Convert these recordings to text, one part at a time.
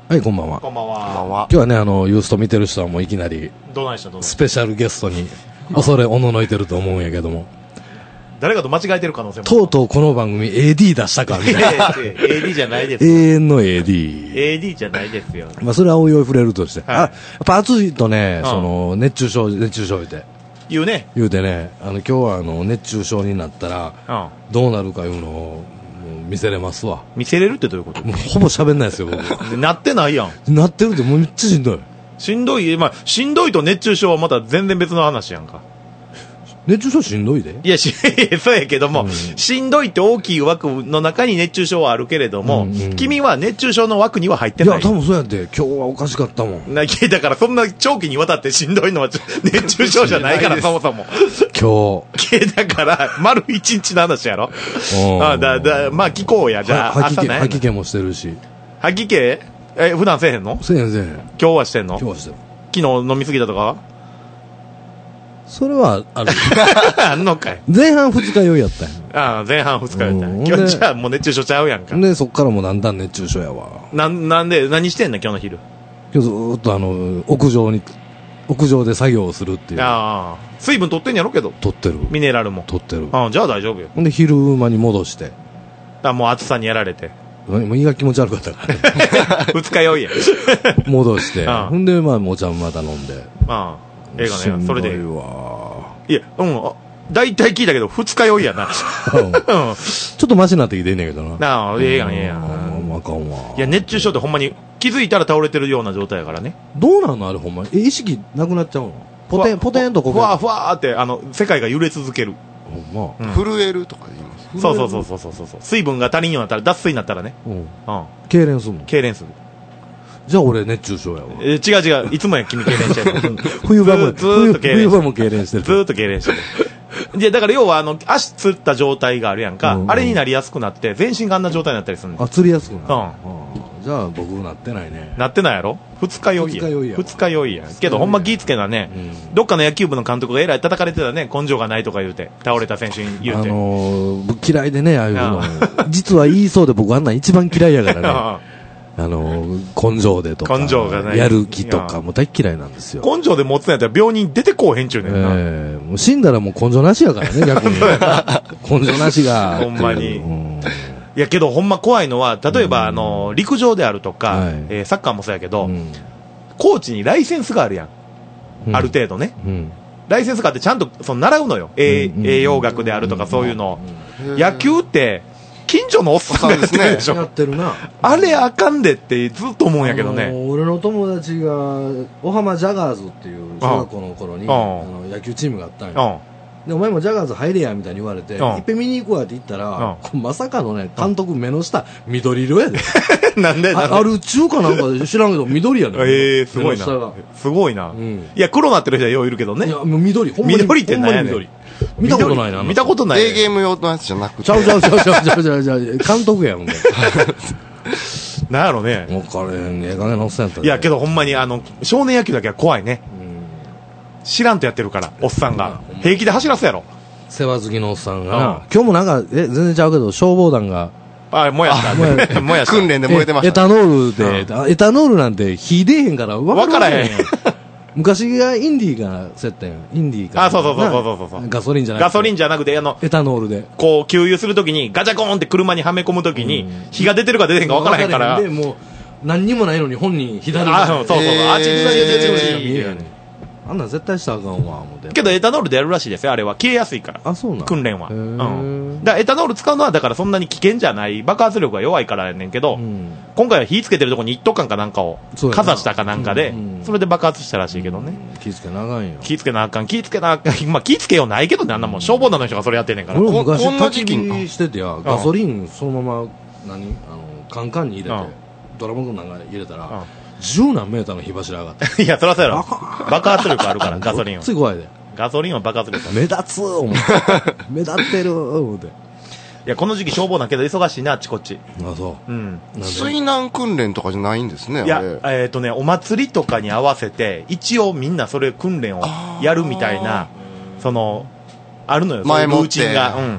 はい、こんばんは。 こんばんは。 今日はね、ユースト見てる人はもういきなり、スペシャルゲストに、恐れおののいてると思うんやけども。 誰かと間違えてる可能性も。 とうとうこの番組 AD 出したかみたいな。 AD じゃないです。 永遠の AD。 AD じゃないですよ。 まあ、それはおいおい触れるとして。 はい、 やっぱ暑いとね、熱中症言うて。 言うね。 言うてね、今日は熱中症になったら、どうなるかいうのを、見せれますわ。 見せれるってどういうこと？ もうほぼ喋んないですよ、僕。 なってないやん。 なってるってもうめっちゃしんどい。 しんどい、まあ、しんどいと熱中症はまた全然別の話やんか。 熱中症しんどいで。 いや、そうやけども、しんどいって大きい枠の中に熱中症はあるけれども、君は熱中症の枠には入ってない。 いや、多分そうやって、今日はおかしかったもん。 だからそんな長期にわたってしんどいのは熱中症じゃないから、そもそも。 今日。 だから、丸一日の話やろ。まあ聞こうや、じゃあ、 吐き気もしてるし。 吐き気？普段せえへんの？ せえへん。 今日はしてんの？ 今日はしてる。 昨日飲みすぎたとか？ それはある。 あんのかい。 前半二日酔いやったんや。 ああ、前半二日酔いやったんや。今日じゃあもう熱中症ちゃうやんか。 で、そっからもうだんだん熱中症やわ。 なんで、何してんの今日の昼。 今日ずーっと屋上で作業をするっていう。 ああ。水分取ってんやろけど。 取ってる。 ミネラルも。 取ってる。 ああ、じゃあ大丈夫よ。 ほんで昼間に戻して。 もう暑さにやられて。 もう胃が気持ち悪かったから。 二日酔いや。 戻して。ほんで、まあ、お茶また飲んで。 ああ。映画ね。それで。いや、大体聞いたけど、二日酔いやな。 ちょっとマシになってきてんねんけどな。 ああ、ええやん。 あかんわ。 いや、熱中症ってほんまに気づいたら倒れてるような状態やからね。 どうなんのあれほんまに。意識なくなっちゃうの？ポテンとこふわふわーって、世界が揺れ続ける。 ほんま。 震えるとか言います。 そう。水分が足りんようになったら、脱水になったらね。 痙攣するの？ 痙攣する。 じゃあ俺熱中症やわ。 違う。いつもや君痙攣してる。 冬場も痙攣してる。 ずーっと痙攣してる。いや、だから要は足つった状態があるやんか。あれになりやすくなって、全身があんな状態になったりするの。 あ、つりやすくなる。じゃあ僕なってないね。 なってないやろ？二日酔いやん。けどほんま気ぃつけなね。どっかの野球部の監督がえらい叩かれてたね。根性がないとか言うて。倒れた選手に言うて。 嫌いでね、ああいうの。実は言いそうで僕あんなん一番嫌いやからね。根性でとか。 根性がない。 やる気とかも大嫌いなんですよ。 根性で持つんやったら病人出てこうへんちゅうねんな。 もう死んだらもう根性なしやからね、逆に。根性なしが。 ほんまに。いやけどほんま怖いのは、例えば陸上であるとか、サッカーもそうやけど、コーチにライセンスがあるやん。ある程度ね。ライセンスがあってちゃんと習うのよ。栄養学であるとかそういうの。野球って、近所のおっさんがやってるでしょ。 やってるな。 あれあかんでってずっと思うんやけどね。 俺の友達が、小浜ジャガーズっていう小学校の頃に、野球チームがあったんや。で、お前もジャガーズ入れやみたいに言われて、いっぺん見に行こうやって言ったら、まさかのね、監督目の下、緑色やで。 なんである中かなんかで知らんけど、緑やね。 すごいな。すごいな。いや、黒なってる人はよういるけどね。 いや、もう緑。 緑って何やねん。 見たことないな。 見たことない。 デーゲーム用のやつじゃなくて。 ちゃう。監督やん。 なんやろね。 もうこれ、ええ加減のおっさんやった。 いや、けどほんまに少年野球だけは怖いね。知らんとやってるから、おっさんが。平気で走らすやろ。 世話好きのおっさんがな。今日もなんか、全然ちゃうけど、消防団が。 燃やした。 訓練で燃えてました。 エタノールなんて火出えへんから分からへん。昔がインディーがセットやん。インディーか。 そう。 ガソリンじゃなくて。 ガソリンじゃなくて、 エタノールで。 こう、給油するときに、ガチャコーンって車にはめ込むときに、火が出てるか出てへんか分からへんから。 で、もう、何にもないのに本人左に。 そう。あちあんなん絶対したらあかんわ、思って。 けどエタノールでやるらしいですよ、あれは。消えやすいから。 そうなん訓練は。だからエタノール使うのは、だからそんなに危険じゃない。爆発力が弱いからやねんけど、今回は火つけてるとこに一斗缶かなんかを、かざしたかなんかで、それで爆発したらしいけどね。 気つけなあかんよ。 気つけなあかん。まあ気つけようないけどね、あんなもん。消防団の人がそれやってんねんから。 俺昔焚き火しててや、ガソリンそのまま、カンカンに入れて、ドラムなんか入れたら、十何メーターの火柱上がって。 いや、そらそうやろ。爆発力あるから、ガソリンは。 つい怖いで。 ガソリンは爆発力ある。 目立つ思って。目立ってる思って。 いや、この時期消防団けど忙しいな、あっちこっち。 そう。 水難訓練とかじゃないんですね。 いや、お祭りとかに合わせて、一応みんなそれ訓練をやるみたいな、あるのよ、 前もって。 ルーチンが。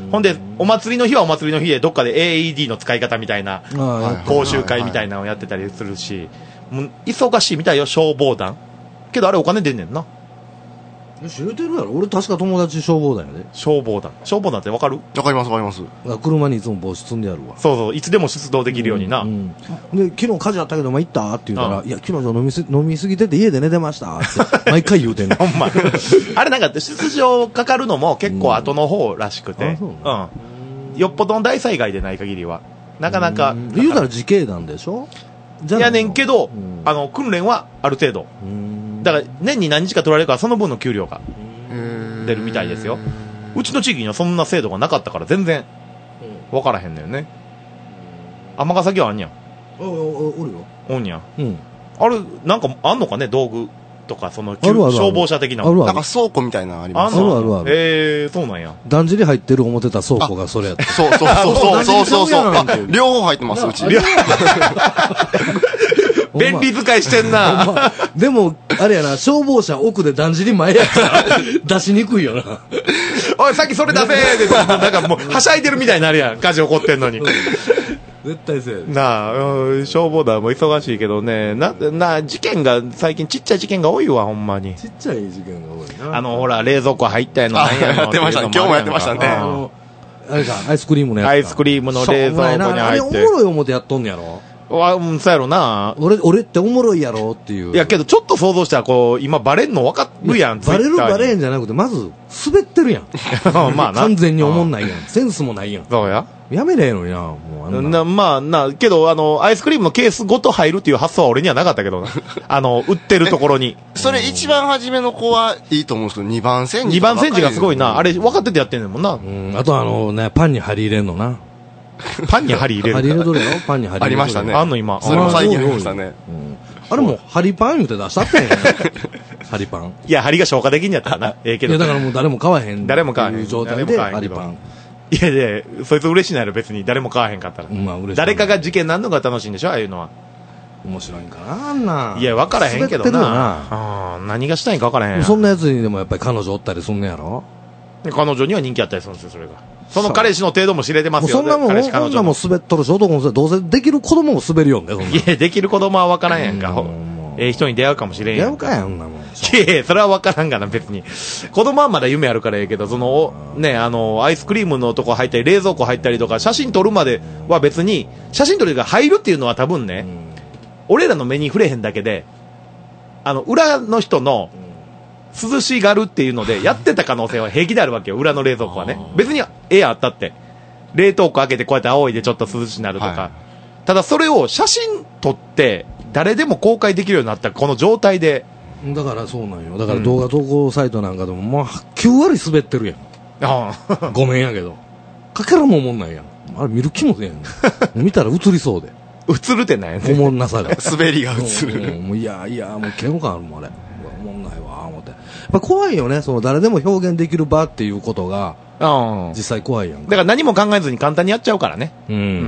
ほんで、お祭りの日はお祭りの日で、どっかで AED の使い方みたいな、講習会みたいなのをやってたりするし、もう忙しいみたいよ、消防団。けどあれお金出んねんな。 知れてるやろ。俺確か友達消防団やで。 消防団ってわかる？ わかります、わかります。 車にいつも帽子積んでやるわ。 そうそう、いつでも出動できるようにな。 で、昨日火事あったけど、行ったって言ったら、いや、昨日飲みすぎてて家で寝てましたって毎回言うてんの。 ほんま。あれなんか出場かかるのも結構後の方らしくて。よっぽどの大災害でない限りは。なかなか。 言うたら自警団でしょ？ いやねんけど、訓練はある程度。だから年に何日か取られるからその分の給料が出るみたいですよ。うちの地域にはそんな制度がなかったから全然分からへんのよね。尼崎はあんにゃん。 おるよ。 おんにゃん。あれなんかあんのかね、道具とかその消防車的な。 なんか倉庫みたいなのあります。 ある。 そうなんや。 だんじり入ってる思ってた倉庫がそれやった。 そう。両方入ってます、うち。 便利使いしてんな。 でも、あれやな、消防車奥でだんじり前やったら出しにくいよな。 おい、さっきそれ出せーって、なんかもう、はしゃいでるみたいになるやん。火事起こってんのに。 絶対せえ。 なあ、消防団も忙しいけどね、事件が、最近ちっちゃい事件が多いわ、ほんまに。 ちっちゃい事件が多いな。 ほら、冷蔵庫入ったやの、なんやの。 やってましたね。今日もやってましたね。 あれか、アイスクリームのやつ。 アイスクリームの冷蔵庫に入って。 あれおもろい思ってやっとんねやろ。 そうやろな。 俺っておもろいやろっていう。 いや、けどちょっと想像したら、こう、今バレんの分かるやん。 バレんじゃなくて、まず、滑ってるやん。 まあな。 完全におもんないやん。センスもないやん。 そうや。 やめれえのにな、もうけど、アイスクリームのケースごと入るっていう発想は俺にはなかったけどな。売ってるところに。 それ一番初めの子はいいと思うんですけど、2番煎じ。 2番煎じがすごいな。あれ、分かっててやってんねんもんな。 あとパンに針入れんのな。 パンに針入れる。 針入れとるやろパンに針入れる。 ありましたね。 あんの今。 それも最近ありましたね。 あれも、針パン言うて出したったんやね。針パン。 いや、針が消化できんやったらな。けど。 いや、だからもう誰も買わへん。 誰も買わへん。 いう状態で針パン。 いやいや、そいつ嬉しいなよ、別に。誰も買わへんかったら。 まあ嬉しい。 誰かが事件なんのが楽しいんでしょ、ああいうのは。 面白いんかな、あんな。 いや、分からへんけどな。何がしたいんか分からへん。 そんなやつにでもやっぱり彼女おったりすんねやろ。 彼女には人気あったりするんですよ、それが。その彼氏の程度も知れてますよ。 そんなもん、女も滑っとるし、男もどうせできる子供も滑るよね、 いや、できる子供は分からんやんか。人に出会うかもしれんやんか。 出会うかやんなもん。 いや、それは分からんがな、別に。子供はまだ夢あるからやけど、アイスクリームのとこ入ったり、冷蔵庫入ったりとか、写真撮るまでは別に、写真撮るが入るっていうのは多分ね、俺らの目に触れへんだけで、裏の人の、涼しがるっていうので、やってた可能性は平気であるわけよ、裏の冷蔵庫はね。別に、あったって。冷凍庫開けてこうやって仰いでちょっと涼しくなるとか。ただそれを写真撮って、誰でも公開できるようになったこの状態で。 だからそうなんよ。だから動画投稿サイトなんかでも、まあ、9割滑ってるやん。ごめんやけど。かけらも思んないやん。あれ見る気もせんやん。見たら映りそうで。 映るってないね。 おもんなさが。 滑りが映る。 もういや、もう嫌悪感あるもん、あれ。おもんないわ、思って。やっぱ怖いよね。誰でも表現できる場っていうことが、実際怖いやんか。 だから何も考えずに簡単にやっちゃうからね。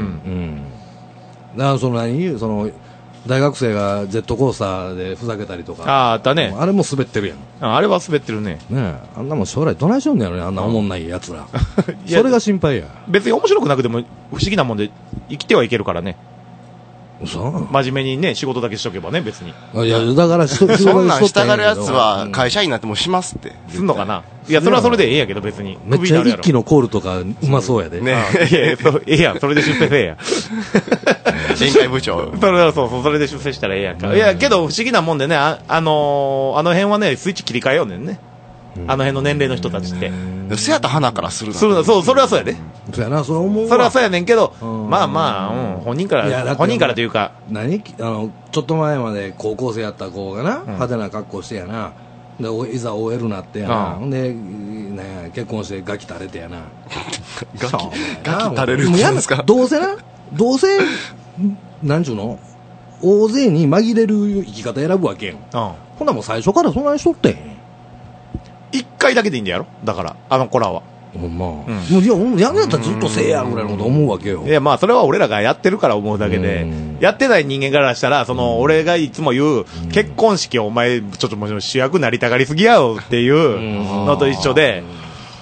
だから大学生がジェットコースターでふざけたりとか。 あったね。 あれも滑ってるやん。 あれは滑ってるね。 ねえ。あんなもん将来どないしよんねやろね、あんなおもんない奴ら。それが心配や。 別に面白くなくても不思議なもんで生きてはいけるからね。 真面目にね、仕事だけしとけばね、別に。 いや、だからそんなんしたがるやつは会社員になってもしますって。 すんのかないや、それはそれでええやけど、別に。 めっちゃ一気のコールとかうまそうやで。 ねいや、ええやん、それで出世せえや。 宴会部長。 それで出世したらええやんか。いや、けど不思議なもんでね、あの辺はね、スイッチ切り替えようねんね。あの辺の年齢の人たちって。 せやった花からするな。 そう、それはそうやで。 そうやな、それ思うわ。 それはそうやねんけど、まあ、本人からというか。 ちょっと前まで高校生やった子がな、派手な格好してやな。で、いざ OL なってやな。ほんで、結婚してガキ垂れてやな。 ガキ垂れるって言うんですか？ どうせ、なんちゅうの？大勢に紛れる生き方選ぶわけやん。ほんなもう最初からそんなにしとってん。 一回だけでいいんだやろだから、あの子らは。 ほんま。やんやったらずっとせえやぐらいのこと思うわけよ。 いや、まあ、それは俺らがやってるから思うだけで、やってない人間からしたら、俺がいつも言う、結婚式お前、ちょっともう主役なりたがりすぎやよっていうのと一緒で、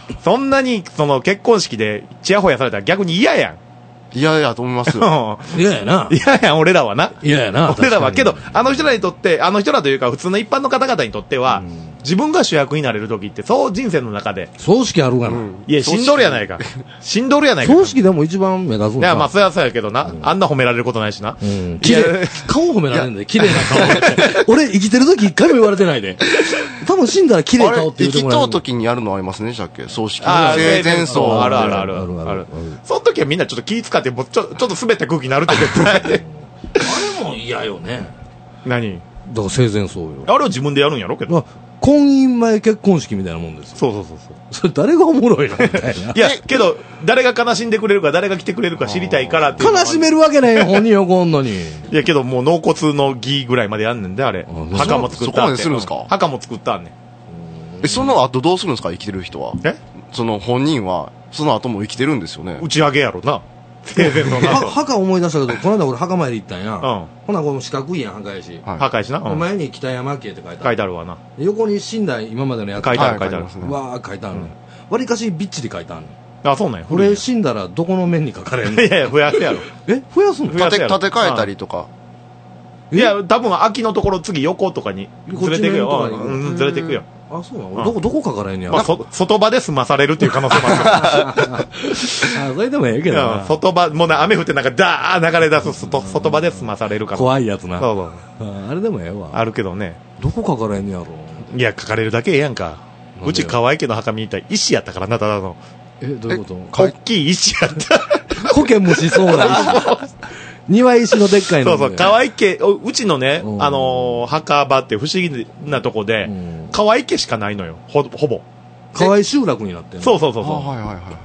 そんなに、結婚式で、チヤホヤされたら逆に嫌やん。 嫌やと思いますよ。 嫌やな。 嫌やん、俺らはな。 嫌やな。 俺らは。けど、あの人らにとって、あの人らというか、普通の一般の方々にとっては、自分が主役になれる時って、そう人生の中で。 葬式あるがな。 いや、死んどるやないか。死んどるやないか。 葬式でも一番目立つんだ。 いや、まあ、そりゃそうやけどな。あんな褒められることないしな。 綺麗。顔褒められるんだよ。綺麗な顔。俺、生きてる時一回も言われてないで。多分死んだら綺麗な顔って言ってもらえる。 生きとう時にやるのありますね、じゃっけ葬式。 生前葬。 ある。その時はみんなちょっと気使って、ちょっと滑った空気になるって絶対。 あれも嫌よね。 何？ だから生前葬よ。 あれは自分でやるんやろけど。 婚姻前結婚式みたいなもんですよ。 そう。 それ誰がおもろいのみたいな。 いや、けど、誰が悲しんでくれるか、誰が来てくれるか知りたいからって。 悲しめるわけないよ、本人喜んのに。 いや、けどもう納骨の儀ぐらいまでやんねんで、あれ。墓も作ったって。 そこまでするんですか？ 墓も作ったんねん。 その後どうするんですか、生きてる人は。その本人は、その後も生きてるんですよね。 打ち上げやろな。生前のな。 墓思い出したけど、この間俺墓参り行ったんや。ほな、この四角いやん、墓石。 墓石な。 前に北山家って書いてある。 書いてあるわな。 横に死んだ今までのやつ。 書いてある。 うわー、書いてあるね。わりかしびっちり書いてあるね。 あ、そうなんや。 俺死んだらどこの面に書かれるの？ いや、増やすやろ。 増やすの？ 建て替えたりとか。 いや、多分秋のところ次横とかにずれていくよ。ずれていくよ。 あ、そうなの？どこ書かれんねや。 外場で済まされるっていう可能性もある。 あ、それでもええけど。 外場、もう雨降ってなんかダー流れ出す外場で済まされるから。 怖いやつな。 そう。 あれでもええわ。 あるけどね。 どこ書かれんねやろ。 いや、書かれるだけええやんか。うち河合家の墓見に行ったら石やったからな、ただの。 どういうこと？ 大きい石やった。 苔むしそうな石。庭石のでっかいの。 そう、河合家、うちのね、墓場って不思議なとこで、河合家しかないのよ、ほぼ。 河合集落になってんの？ そう。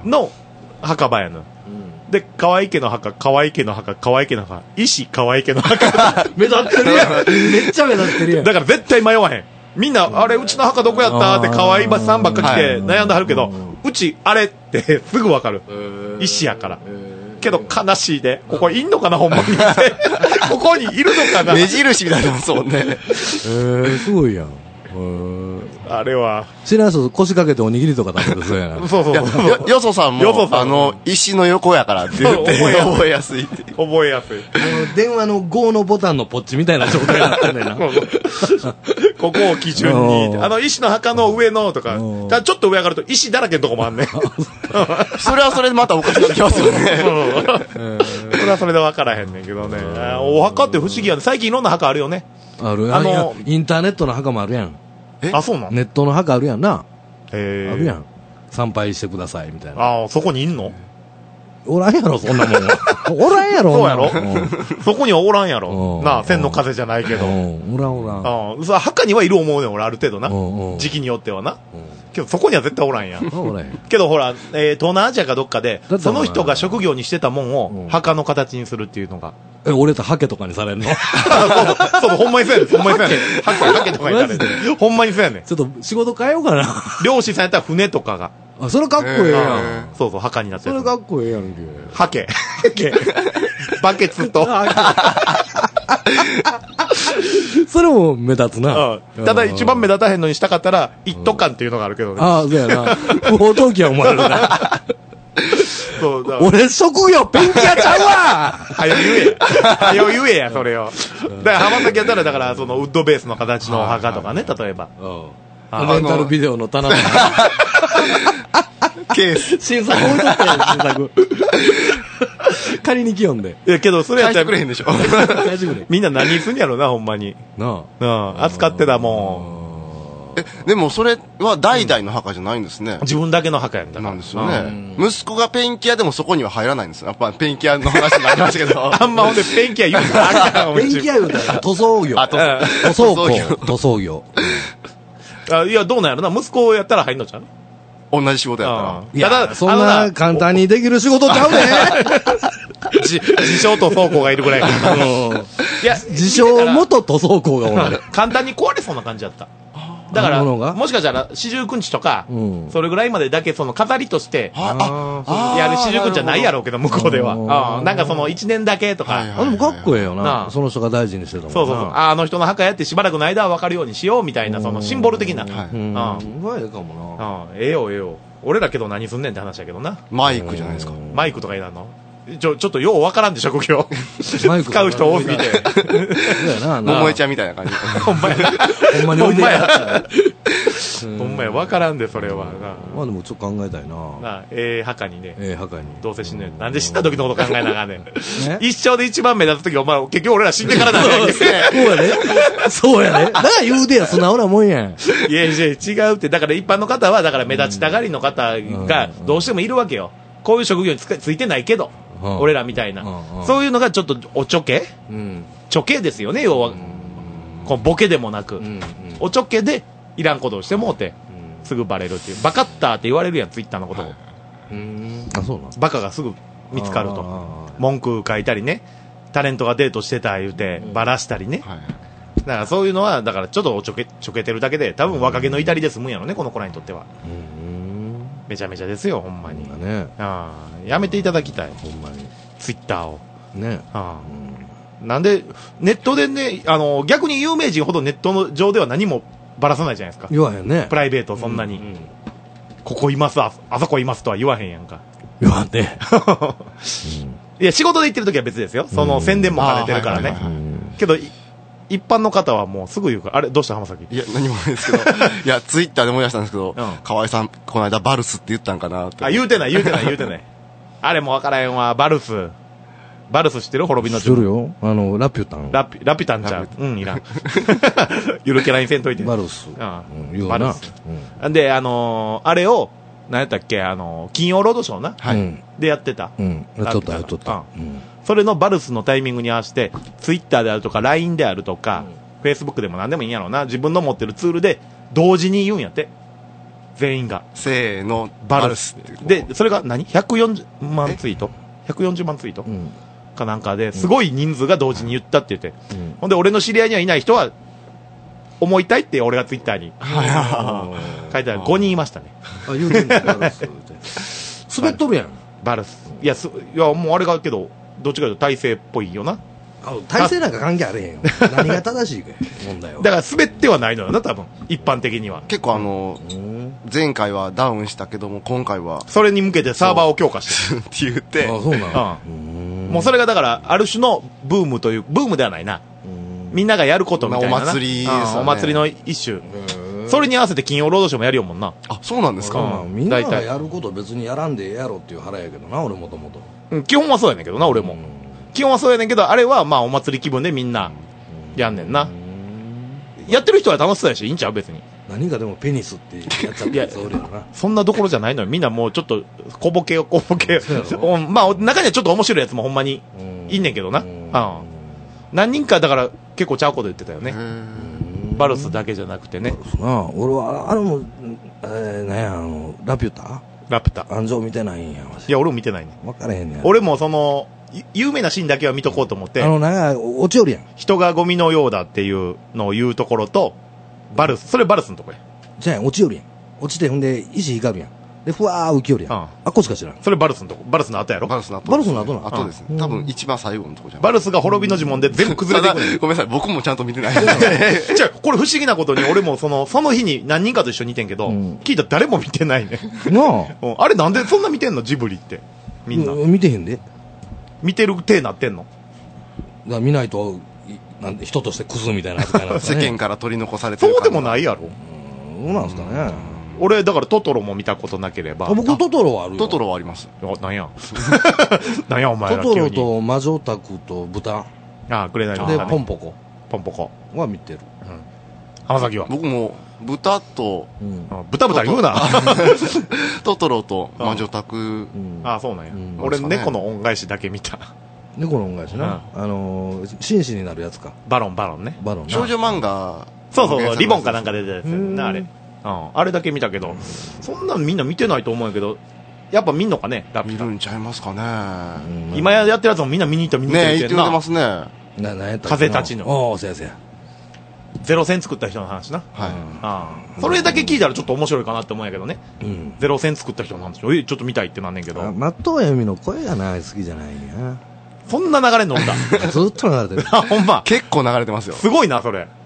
の墓場やの。で、河合家の墓、石河合家の墓。 目立ってるやん。めっちゃ目立ってるやん。 だから絶対迷わへん。みんな、あれ、うちの墓どこやったって河合さんばっか来て悩んではるけど、うち、あれってすぐわかる。石やから。けど悲しいで、ここいんのかな、ほんまに。ここにいるのかな。 目印みたいなもんそうね。 すごいやん。 あれは。 知らん人腰掛けておにぎりとか食べてそうやな。 そう。 よそさんも、石の横やからって言って覚えやすい。 覚えやすい。 電話の5のボタンのポッチみたいな状態になってんねんな。 ここを基準に、石の墓の上のとか、ただちょっと上上がると石だらけのとこもあんねん。 それはそれでまたおかしくなってきますよね。 それはそれで分からへんねんけどね。お墓って不思議やね。最近いろんな墓あるよね。 ある。インターネットの墓もあるやん。 あ、そうなん？ ネットの墓あるやんな。あるやん。参拝してくださいみたいな。 ああ、そこにいんの？ おらんやろ、そんなもん。おらんやろ。 そうやろ。そこにはおらんやろ。なあ、千の風じゃないけど。 おらん。 墓にはいる思うねん、俺、ある程度な。時期によってはな。けど、そこには絶対おらんやん。けど、ほら、東南アジアかどっかで、その人が職業にしてたもんを墓の形にするっていうのが。 俺とハケとかにされんの？ そう、ほんまにそうやねん。ハケとかにされんねん。ほんまにそうやねん。 ちょっと仕事変えようかな。 漁師さんやったら船とかが。 あ、それかっこええやん。 そう、墓になってる。 それかっこええやんけ。 ハケ。バケツと。 それも目立つな。 ただ一番目立たへんのにしたかったら、一斗缶っていうのがあるけどね。 ああ、そうやな。不法投棄は思われるな。俺職業ペンキ屋ちゃうわ。 はよ言えや、それを。だから浜崎やったら、だからそのウッドベースの形のお墓とかね、例えば。 レンタルビデオの棚のケース。 新作置いとったやん、新作。借りに来よんで。 いや、けど、それやったら。 返してくれへんでしょ。 みんな何すんやろな、ほんまに。 なあ。扱ってたもん。 でもそれは代々の墓じゃないんですね。 自分だけの墓やんだなんですよね。息子がペンキ屋でもそこには入らないんですよ。やっぱペンキ屋の話になりましたけど。 あんまほんでペンキ屋言うたらあかん。 ペンキ屋言うたら塗装業。塗装業。 いや、どうなんやろな。息子やったら入んのちゃう？ 同じ仕事やったら。 いや、そんな簡単にできる仕事ちゃうね。 自称と倉庫がいるぐらいかな。いや、自称元塗装工がおる。 簡単に壊れそうな感じだった。だから、もしかしたら四十九日とか、それぐらいまでだけその飾りとして、やる四十九日じゃないやろうけど、向こうでは。なんかその1年だけとか。 でもかっこええよな。その人が大事にしてたもんな。 そう。あの人の墓やってしばらくの間は分かるようにしようみたいな、そのシンボル的な。 うわ、ええかもな。 ええよ。 俺らけど何すんねんって話やけどな。 マイクじゃないですか。 マイクとかいらんの？ちょっとようわからんで職業。マイク使う人多すぎて。 そうやな。桃江ちゃんみたいな感じ。 ほんまや。 ほんまに置いてや。 ほんまや、わからんで、それは。 まあでもちょっと考えたいな。 墓にね。 墓に。 どうせ死ぬ。なんで死んだ時のこと考えなあかんねん。一生で一番目立つ時、お前、結局俺ら死んでからなんだよ。 そうやね。そうやね。だから言うてや、素直なもんやん。 いや、違うって。だから一般の方は、だから目立ちたがりの方が、どうしてもいるわけよ。こういう職業についてないけど。俺らみたいな。そういうのがちょっとおちょけちょけですよね、要は。このボケでもなく。おちょけでいらんことをしてもうて、すぐバレるっていう。バカッターって言われるやん、ツイッターのことを。 あ、そうなの？ バカがすぐ見つかると。文句書いたりね。タレントがデートしてた言うて、バラしたりね。だからそういうのは、だからちょっとちょけてるだけで、多分若気の至りで済むんやろね、この子らにとっては。めちゃめちゃですよ、ほんまに。やめていただきたい、ほんまに。ツイッターを。ね。なんで、ネットでね、逆に有名人ほどネットの上では何もばらさないじゃないですか。 言わへんね。 プライベートそんなに。ここいます、あそこいますとは言わへんやんか。 言わんね。 いや、仕事で行ってる時は別ですよ。その宣伝も兼ねてるからね。けど、一般の方はもうすぐ言うから、あれどうした浜崎？ いや、何もないですけど、いや、ツイッターで思い出したんですけど、河合さん、この間バルスって言ったんかなって。 あ、言うてない。あれもわからへんわ、バルス知ってる？滅びの知ってるよ。ラピュタン。 ラピュタンちゃう。いらん。ゆるキャラにせんといて。 バルス。 バルス。で、あれを、何やったっけ、金曜ロードショーな。でやってた。 やっとった。 それのバルスのタイミングに合わせて、ツイッターであるとか、LINE であるとか、フェイスブックでも何でもいいんやろうな。自分の持ってるツールで、同時に言うんやって。全員が。 せーの、バルス。 で、それが何 ?140 万ツイート ?140 万ツイートかなんかで、すごい人数が同時に言ったって言って。ほんで、俺の知り合いにはいない人は、思いたいって俺がツイッターに書いてある。5人いましたね。 言うてんのバルスって。滑っとるやん。 バルス。いや、もうあれがけど、どっちかというと体制っぽいよな。 体制なんか関係あれへんよ。何が正しいか問題は。 だから滑ってはないのよな、多分。一般的には。 結構前回はダウンしたけども、今回は。 それに向けてサーバーを強化してって言って。 あ、そうなの？ もうそれがだから、ある種のブームという、ブームではないな。みんながやることみたいな。 お祭りですね。 お祭りの一種。それに合わせて金曜ロードショーもやるよもんな。 あ、そうなんですか。 みんながやること別にやらんでええやろっていう腹やけどな、俺もともと。 基本はそうやねんけどな、俺も。基本はそうやねんけど、あれはまあお祭り気分でみんなやんねんな。やってる人は楽しそうやし、いいんちゃう別に。 何かでもペニスってやっちゃったやつおるやろな。 そんなどころじゃないのよ。みんなもうちょっと小ボケよ。まあ中にはちょっと面白いやつもほんまにいいねんけどな。何人かだから結構ちゃうこと言ってたよね。バルスだけじゃなくてね。 俺はなんやラピュタ安城見てないんや。 いや俺も見てないね。 分からへんねん。 俺もその有名なシーンだけは見とこうと思って。 なんか落ちよるやん。 人がゴミのようだっていうのを言うところとバルス、それバルスのとこや。 じゃあ落ちよるやん。落ちてほんで石光るやん。でふわー浮きよるやん。あっこしか知らん。 それバルスのとこ。バルスの後やろ。 バルスの後な。 後ですね。多分一番最後のとこじゃん。 バルスが滅びの呪文で全部崩れていく。 ごめんなさい、僕もちゃんと見てない。 じゃこれ不思議なことに俺もその日に何人かと一緒にいてんけど、聞いたら誰も見てないね。 なあ。あれなんでそんな見てんのジブリって。みんな。 見てへんで。 見てる体なってんの。 だから見ないと、なんで人としてクズみたいな扱いなんですかね。 世間から取り残されてる。 そうでもないやろ。 そうなんですかね。 俺だからトトロも見たことなければ。 僕トトロはあるよ。 トトロはあります。 なんやなんやお前ら。 トトロと魔女宅と豚。 あ、くれないのでポンポコは見てる。 浜崎は僕も豚と豚言うな。 トトロと魔女宅。 あ、そうなんや。俺猫の恩返しだけ見た。 猫の恩返しな。紳士になるやつか。 バロンね。 少女漫画。 そうリボンかなんか出てるやつなあれ。あれだけ見たけど、そんなんみんな見てないと思うんやけど、やっぱ見んのかね。 見るんちゃいますかね。 今やってるやつもみんな見に行ったね、言ってますね。 風立ちぬ。 おー、せやせや。 ゼロ戦作った人の話な。はい。それだけ聞いたらちょっと面白いかなって思うんやけどね。ゼロ戦作った人の話。ちょっと見たいってなんねんけど。 松任谷由実の声が好きじゃないんや。 そんな流れ乗んだ。 ずっと流れてる。 あ、ほんま。 結構流れてますよ。 すごいな、それ。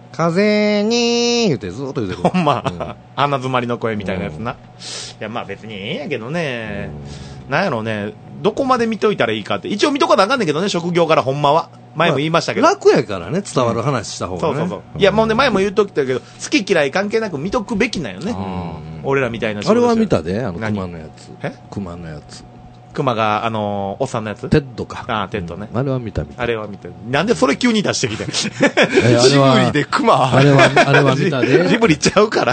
風に言ってずっと言ってる。 ほんま、鼻詰まりの声みたいなやつな。いや、まあ別にええんやけどね。なんやろうね、どこまで見といたらいいかって。一応見とかなあかんねんけどね、職業からほんまは。前も言いましたけど。 楽やからね、伝わる話した方がね。 そうそうそう。いや、もうね、前も言うときたけど、好き嫌い関係なく見とくべきなんよね。俺らみたいな。 あれは見たで、熊のやつ。熊のやつ。 熊が、おっさんのやつテッドか。 ああ、テッドね。 あれは見た。 あれは見た。なんでそれ急に出してきて。 ジブリで熊あれは見たで。 ジブリちゃうから。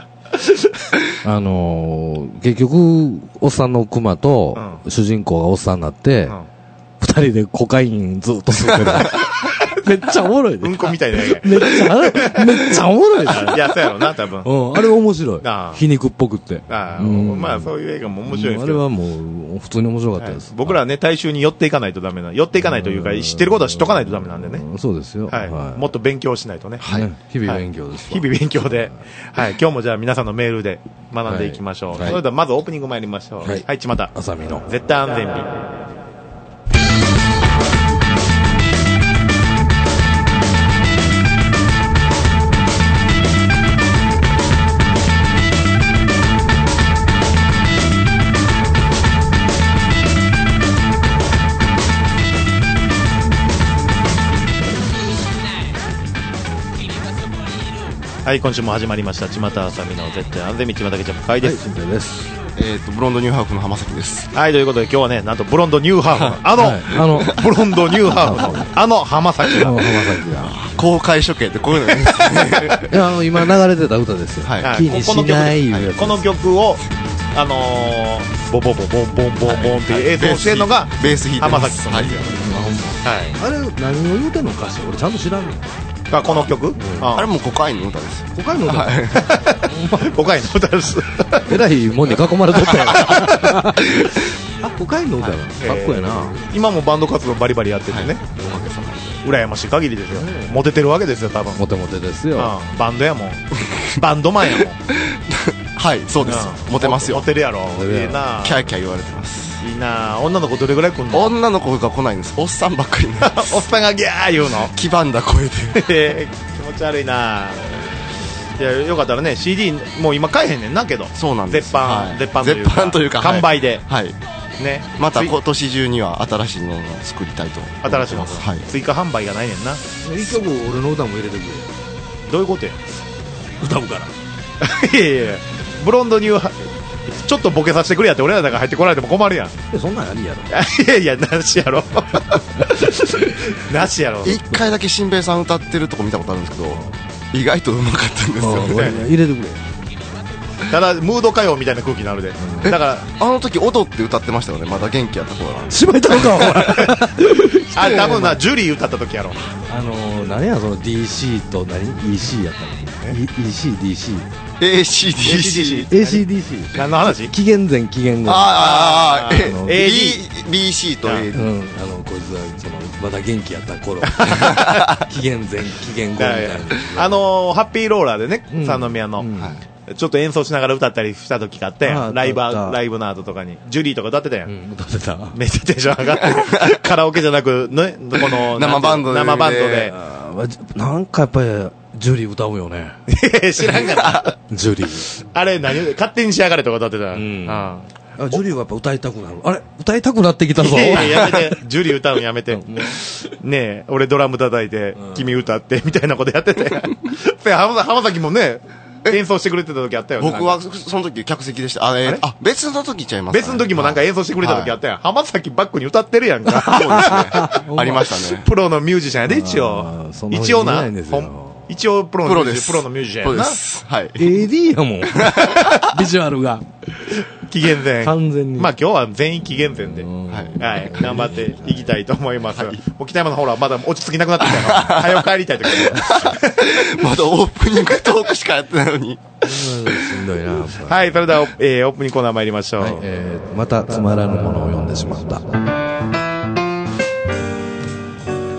結局、おっさんの熊と、主人公がおっさんになって、二人でコカインずっと吸ってる。めっちゃおもろいで。 うんこみたいな。 めっちゃおもろいで。 いや、そうやろな、多分。 あれ面白い。皮肉っぽくって。 まあ、そういう映画も面白いですけど。あれはもう、普通に面白かったです。 僕らはね、大衆に寄っていかないとダメな。寄っていかないというか、知ってることは知っとかないとダメなんでね。 そうですよ。 はい。もっと勉強しないとね。 はい。日々勉強です。 日々勉強で。はい。今日もじゃあ皆さんのメールで学んでいきましょう。それではまずオープニング参りましょう。はい、ちまた。 あさみの。 絶対安全日。はい、今週も始まりました。ちまたあさみの絶対安全道ちまたけちゃんかいです。 はい、です。 ブロンドニューハーフの浜崎です。 はい、ということで今日はね、なんとブロンドニューハーフの、ブロンドニューハーフの、浜崎が。 公開処刑ってこういうのね。 いや、今流れてた歌ですよ。はい。気にしないいうやつ。 この曲を、ボボボボンボンボンボンって映像してるのが、 ベース弾いて浜崎さんですよ。 はい。あれ、何を言うてんの歌詞俺ちゃんと知らんねん。 この曲、 あれもコカインの歌です。 コカインの歌コカインの歌です。 えらいもんに囲まれとったやん。あ、コカインの歌やな。かっこやな。 今もバンド活動バリバリやっててね。羨ましい限りですよ。モテてるわけですよ、多分。 モテモテですよ。 バンドやもん。バンドマンやもん。 はい、そうです。モテますよ。 モテるやろ。いいな。 キャーキャー言われてます。 いいな。女の子どれぐらい来んの？ 女の子が来ないんです。おっさんばっかり。 おっさんがギャー言うの？ 黄ばんだ声で。気持ち悪いな。いや、よかったらね、CD もう今買えへんねんなけど。 そうなんです。 絶版というか完売で。 はい。ね。また今年中には新しいのを作りたいと。 新しいの。はい。追加販売がないねんな。 一曲俺の歌も入れてくれ。 どういうことや？ 歌うから。 いやいや、ブロンドニューちょっとボケさせてくれやって俺らだから入ってこられても困るやん。 そんなんありやろ。 いやいや、なしやろ。なしやろ。 一回だけしんべヱさん歌ってるとこ見たことあるんですけど、意外とうまかったんですよね。 入れてくれ。 ただムード歌謡みたいな空気になるで。だからあの時踊って歌ってましたよね。まだ元気やった頃なんで。 しまいたのかお前。 あ、多分な、ジュリー歌った時やろ。 何やその DC と何 EC やったの？ EC、DC。 ACDC。 何の話？ 紀元前紀元後。 BC と AD。 こいつはそのまだ元気やった頃。紀元前紀元後みたいな。 ハッピーローラーでね、三宮の。ちょっと演奏しながら歌ったりした時があって、ライブの後とかにジュリーとか歌ってたやん。 歌ってた。 めっちゃテンション上がってカラオケじゃなくね、この生バンドでなんかやっぱりジュリー歌うよね。 知らんがな。 ジュリー。 あれ何勝手に仕上がれとか歌ってた。 ジュリーはやっぱ歌いたくなる。あれ歌いたくなってきたぞ。 やめて。ジュリー歌うのやめて。ねえ、俺ドラム叩いて、君歌ってみたいなことやってて。浜崎もね、演奏してくれてた時あったよね。 僕はその時客席でした。別の時ちゃいます。 別の時もなんか演奏してくれた時あったやん。浜崎バックに歌ってるやんか。 そうですね。ありましたね。 プロのミュージシャンやで、一応。一応な。一応プロのミュージシャンやな。 はい。 AD やもん。ビジュアルが。 紀元前。 完全に。 まあ今日は全員紀元前で。はい。頑張っていきたいと思います。もう北山のほら、まだ落ち着きなくなってきたから。早く帰りたいとき。 まだオープニングトークしかやってないのに。 しんどいな。 はい。それでは、オープニングコーナー参りましょう。 またつまらぬものを読んでしまった。 は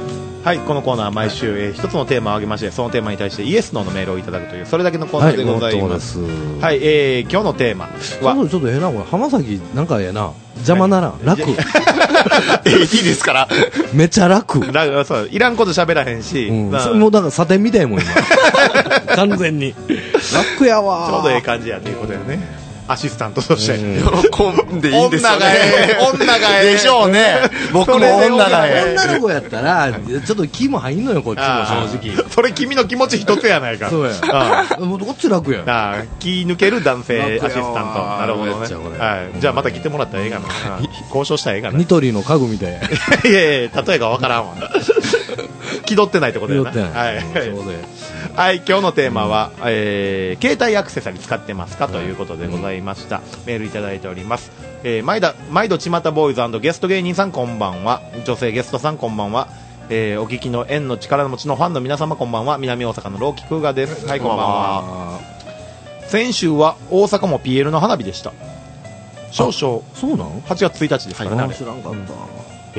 はい、このコーナーは毎週、一つのテーマを挙げまして、そのテーマに対してイエスノーのメールをいただくという、それだけのコーナーでございます。はい、今日のテーマはちょっとな、これ浜崎なんかな、邪魔ならん、楽いいですからめちゃ楽そう、いらんこと喋らへんし、 それもうだからサテンみたいもん今完全に楽やわ。 ちょうどええ感じやということだよね。アシスタントとして、 喜んでいいんですよね。 女がでしょうね。僕も女が女の子やったらちょっと気も入んのよ、こっちも正直。 それ君の気持ち一つやないか。 そうや、もうこっち楽や。 気抜ける男性アシスタント。なるほどね。じゃあまた来てもらったらええがな。交渉したらええがな。 ニトリの家具みたいや。 いやいや、例えがわからんわ。気取ってないってことやな。はい、今日のテーマは、携帯アクセサリー使ってますかということでございました。メールいただいております。毎度ちまたボーイズ&ゲスト芸人さんこんばんは。女性ゲストさんこんばんは。お聞きの縁の力持ちのファンの皆様こんばんは。南大阪のローキクーガです。はい、こんばんは。先週は大阪も PL の花火でした。少々、 そうなの ?8 月1日ですからね。 知らんかった。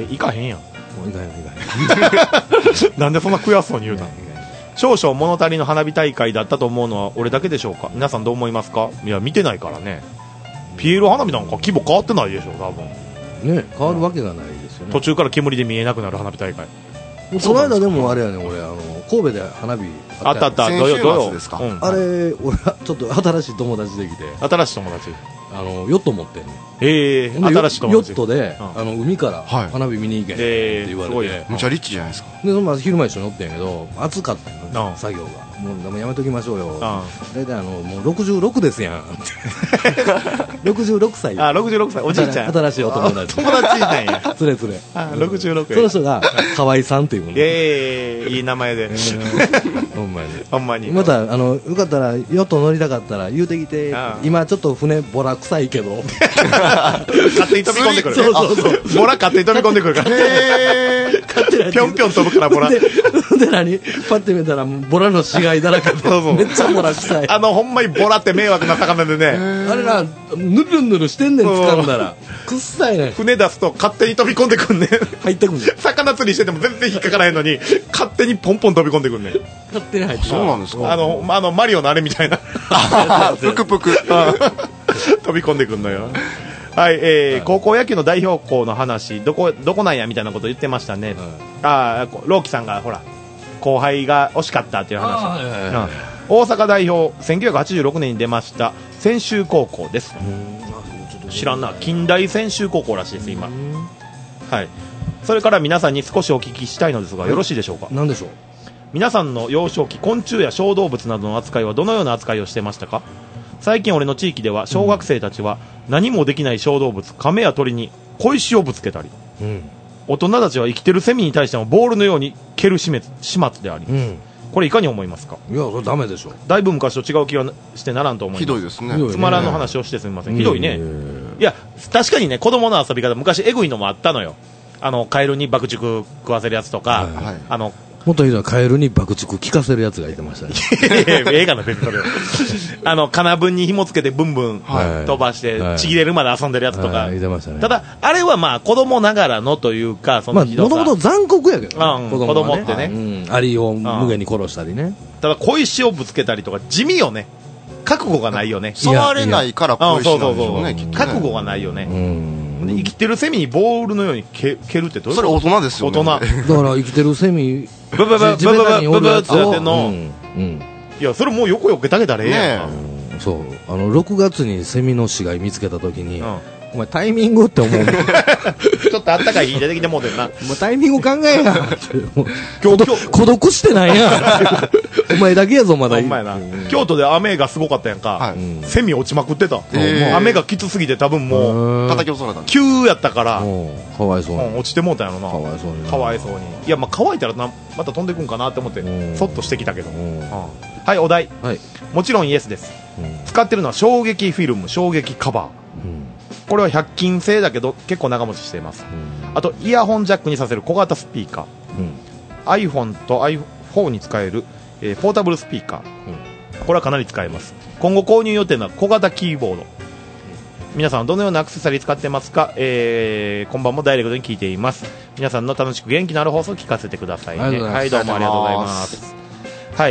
行かへんやん。 行かへん。 なんでそんな悔しそうに言うたの？少々物足りの花火大会だったと思うのは俺だけでしょうか。皆さんどう思いますか？いや、見てないからね。ピエロ花火なんか規模変わってないでしょ、多分ね。変わるわけがないですよね。 途中から煙で見えなくなる花火大会。 この間でもあれやね、俺神戸で花火あった。 先週末ですか？ あれ、俺ちょっと新しい友達できて。 新しい友達、 ヨット持ってんね。 新しい友達。 ヨットで海から花火見に行けって言われて、 むちゃリッチじゃないですか。 で昼間一緒に乗ってんやけど、暑かったよ、作業が。もうやめときましょうよ。大体もう66ですやん。66歳。 66歳、おじいちゃん。 新しいお友達。 友達なんや。 つれつれ。 66。 その人が河合さんっていうもの。 いい名前で。 ほんまに。 ほんまに。 またよかったらヨット乗りたかったら言うてきて。今ちょっと船ボラ臭いけど。 勝手に飛び込んでくる。そう。ボラ勝手に飛び込んでくるから。ぴょんぴょん飛ぶからボラ。で何？パッて見たらボラの死骸だらけで。めっちゃボラ臭い。 ほんまにボラって迷惑な魚でね。 あれな、ぬるぬるしてんねん、掴んだら。くっさいね。 船出すと勝手に飛び込んでくんねん。 入ってくんねん。 魚釣りしてても全然引っかからへんのに、勝手にポンポン飛び込んでくんねん。 勝手に入ってくる。 そうなんですか？ マリオのあれみたいな。 ぷくぷく。 飛び込んでくんのよ。はい、高校野球の代表校の話、どこなんやみたいなこと言ってましたね。ローキさんがほら、後輩が惜しかったっていう話。大阪代表、1986年に出ました専修高校です。知らんな、近代専修高校らしいです今。はい。それから皆さんに少しお聞きしたいのですが、よろしいでしょうか？ 何でしょう？ 皆さんの幼少期、昆虫や小動物などの扱いはどのような扱いをしてましたか？最近俺の地域では小学生たちは何もできない小動物、亀や鳥に小石をぶつけたり、大人たちは生きてるセミに対してもボールのように蹴る始末であり、これいかに思いますか？ いや、それダメでしょ。 だいぶ昔と違う気はしてならんと思います。 ひどいですね。 つまらんの話をしてすみません。ひどいね。いや、確かにね、子供の遊び方昔エグいのもあったのよ。カエルに爆竹食わせるやつとか、 もっとひどい、カエルに爆竹聞かせるやつがいてましたね。 映画の別にそれを。金分に紐つけてブンブン飛ばして、ちぎれるまで遊んでるやつとか。ただ、あれはまあ子供ながらのというか、そのひどさ。 もともと残酷やけどね。子供ってね。 アリを無限に殺したりね。 ただ、小石をぶつけたりとか、地味よね。覚悟がないよね。 触れないから小石なんでしょうね、きっとね。 覚悟がないよね。生きてるセミにボールのように蹴るってどういうこと？ それ大人ですよね。 大人。 だから生きてるセミ、 ブブブブブブブブってやってんの。いや、それもう横けたげたらええやん。 そう。6月にセミの死骸見つけたときに、お前タイミングって思う。 ちょっとあったかい日出てきてもうてんな。 もうタイミング考えや。今日孤独してないやん。お前だけやぞ、まだ。 お前な。京都で雨がすごかったやんか。セミ落ちまくってた。雨がきつすぎて多分もう、 叩き落とされた。 急やったから、 かわいそうに。 落ちてもうたやろな。 かわいそうに。 かわいそうに。いや、まあ乾いたらまた飛んでくんかなって思って、そっとしてきたけど。はい、お題。もちろんイエスです。使ってるのは衝撃フィルム、衝撃カバー。これは100均製だけど結構長持ちしています。あとイヤホンジャックにさせる小型スピーカー、iPhone と iPhone に使える、ポータブルスピーカー、これはかなり使えます。今後購入予定の小型キーボード、皆さんどのようなアクセサリー使ってますか？今晩もダイレクトに聞いています。 皆さんの楽しく元気のある放送を聞かせてくださいね。はい、どうもありがとうございます。はい、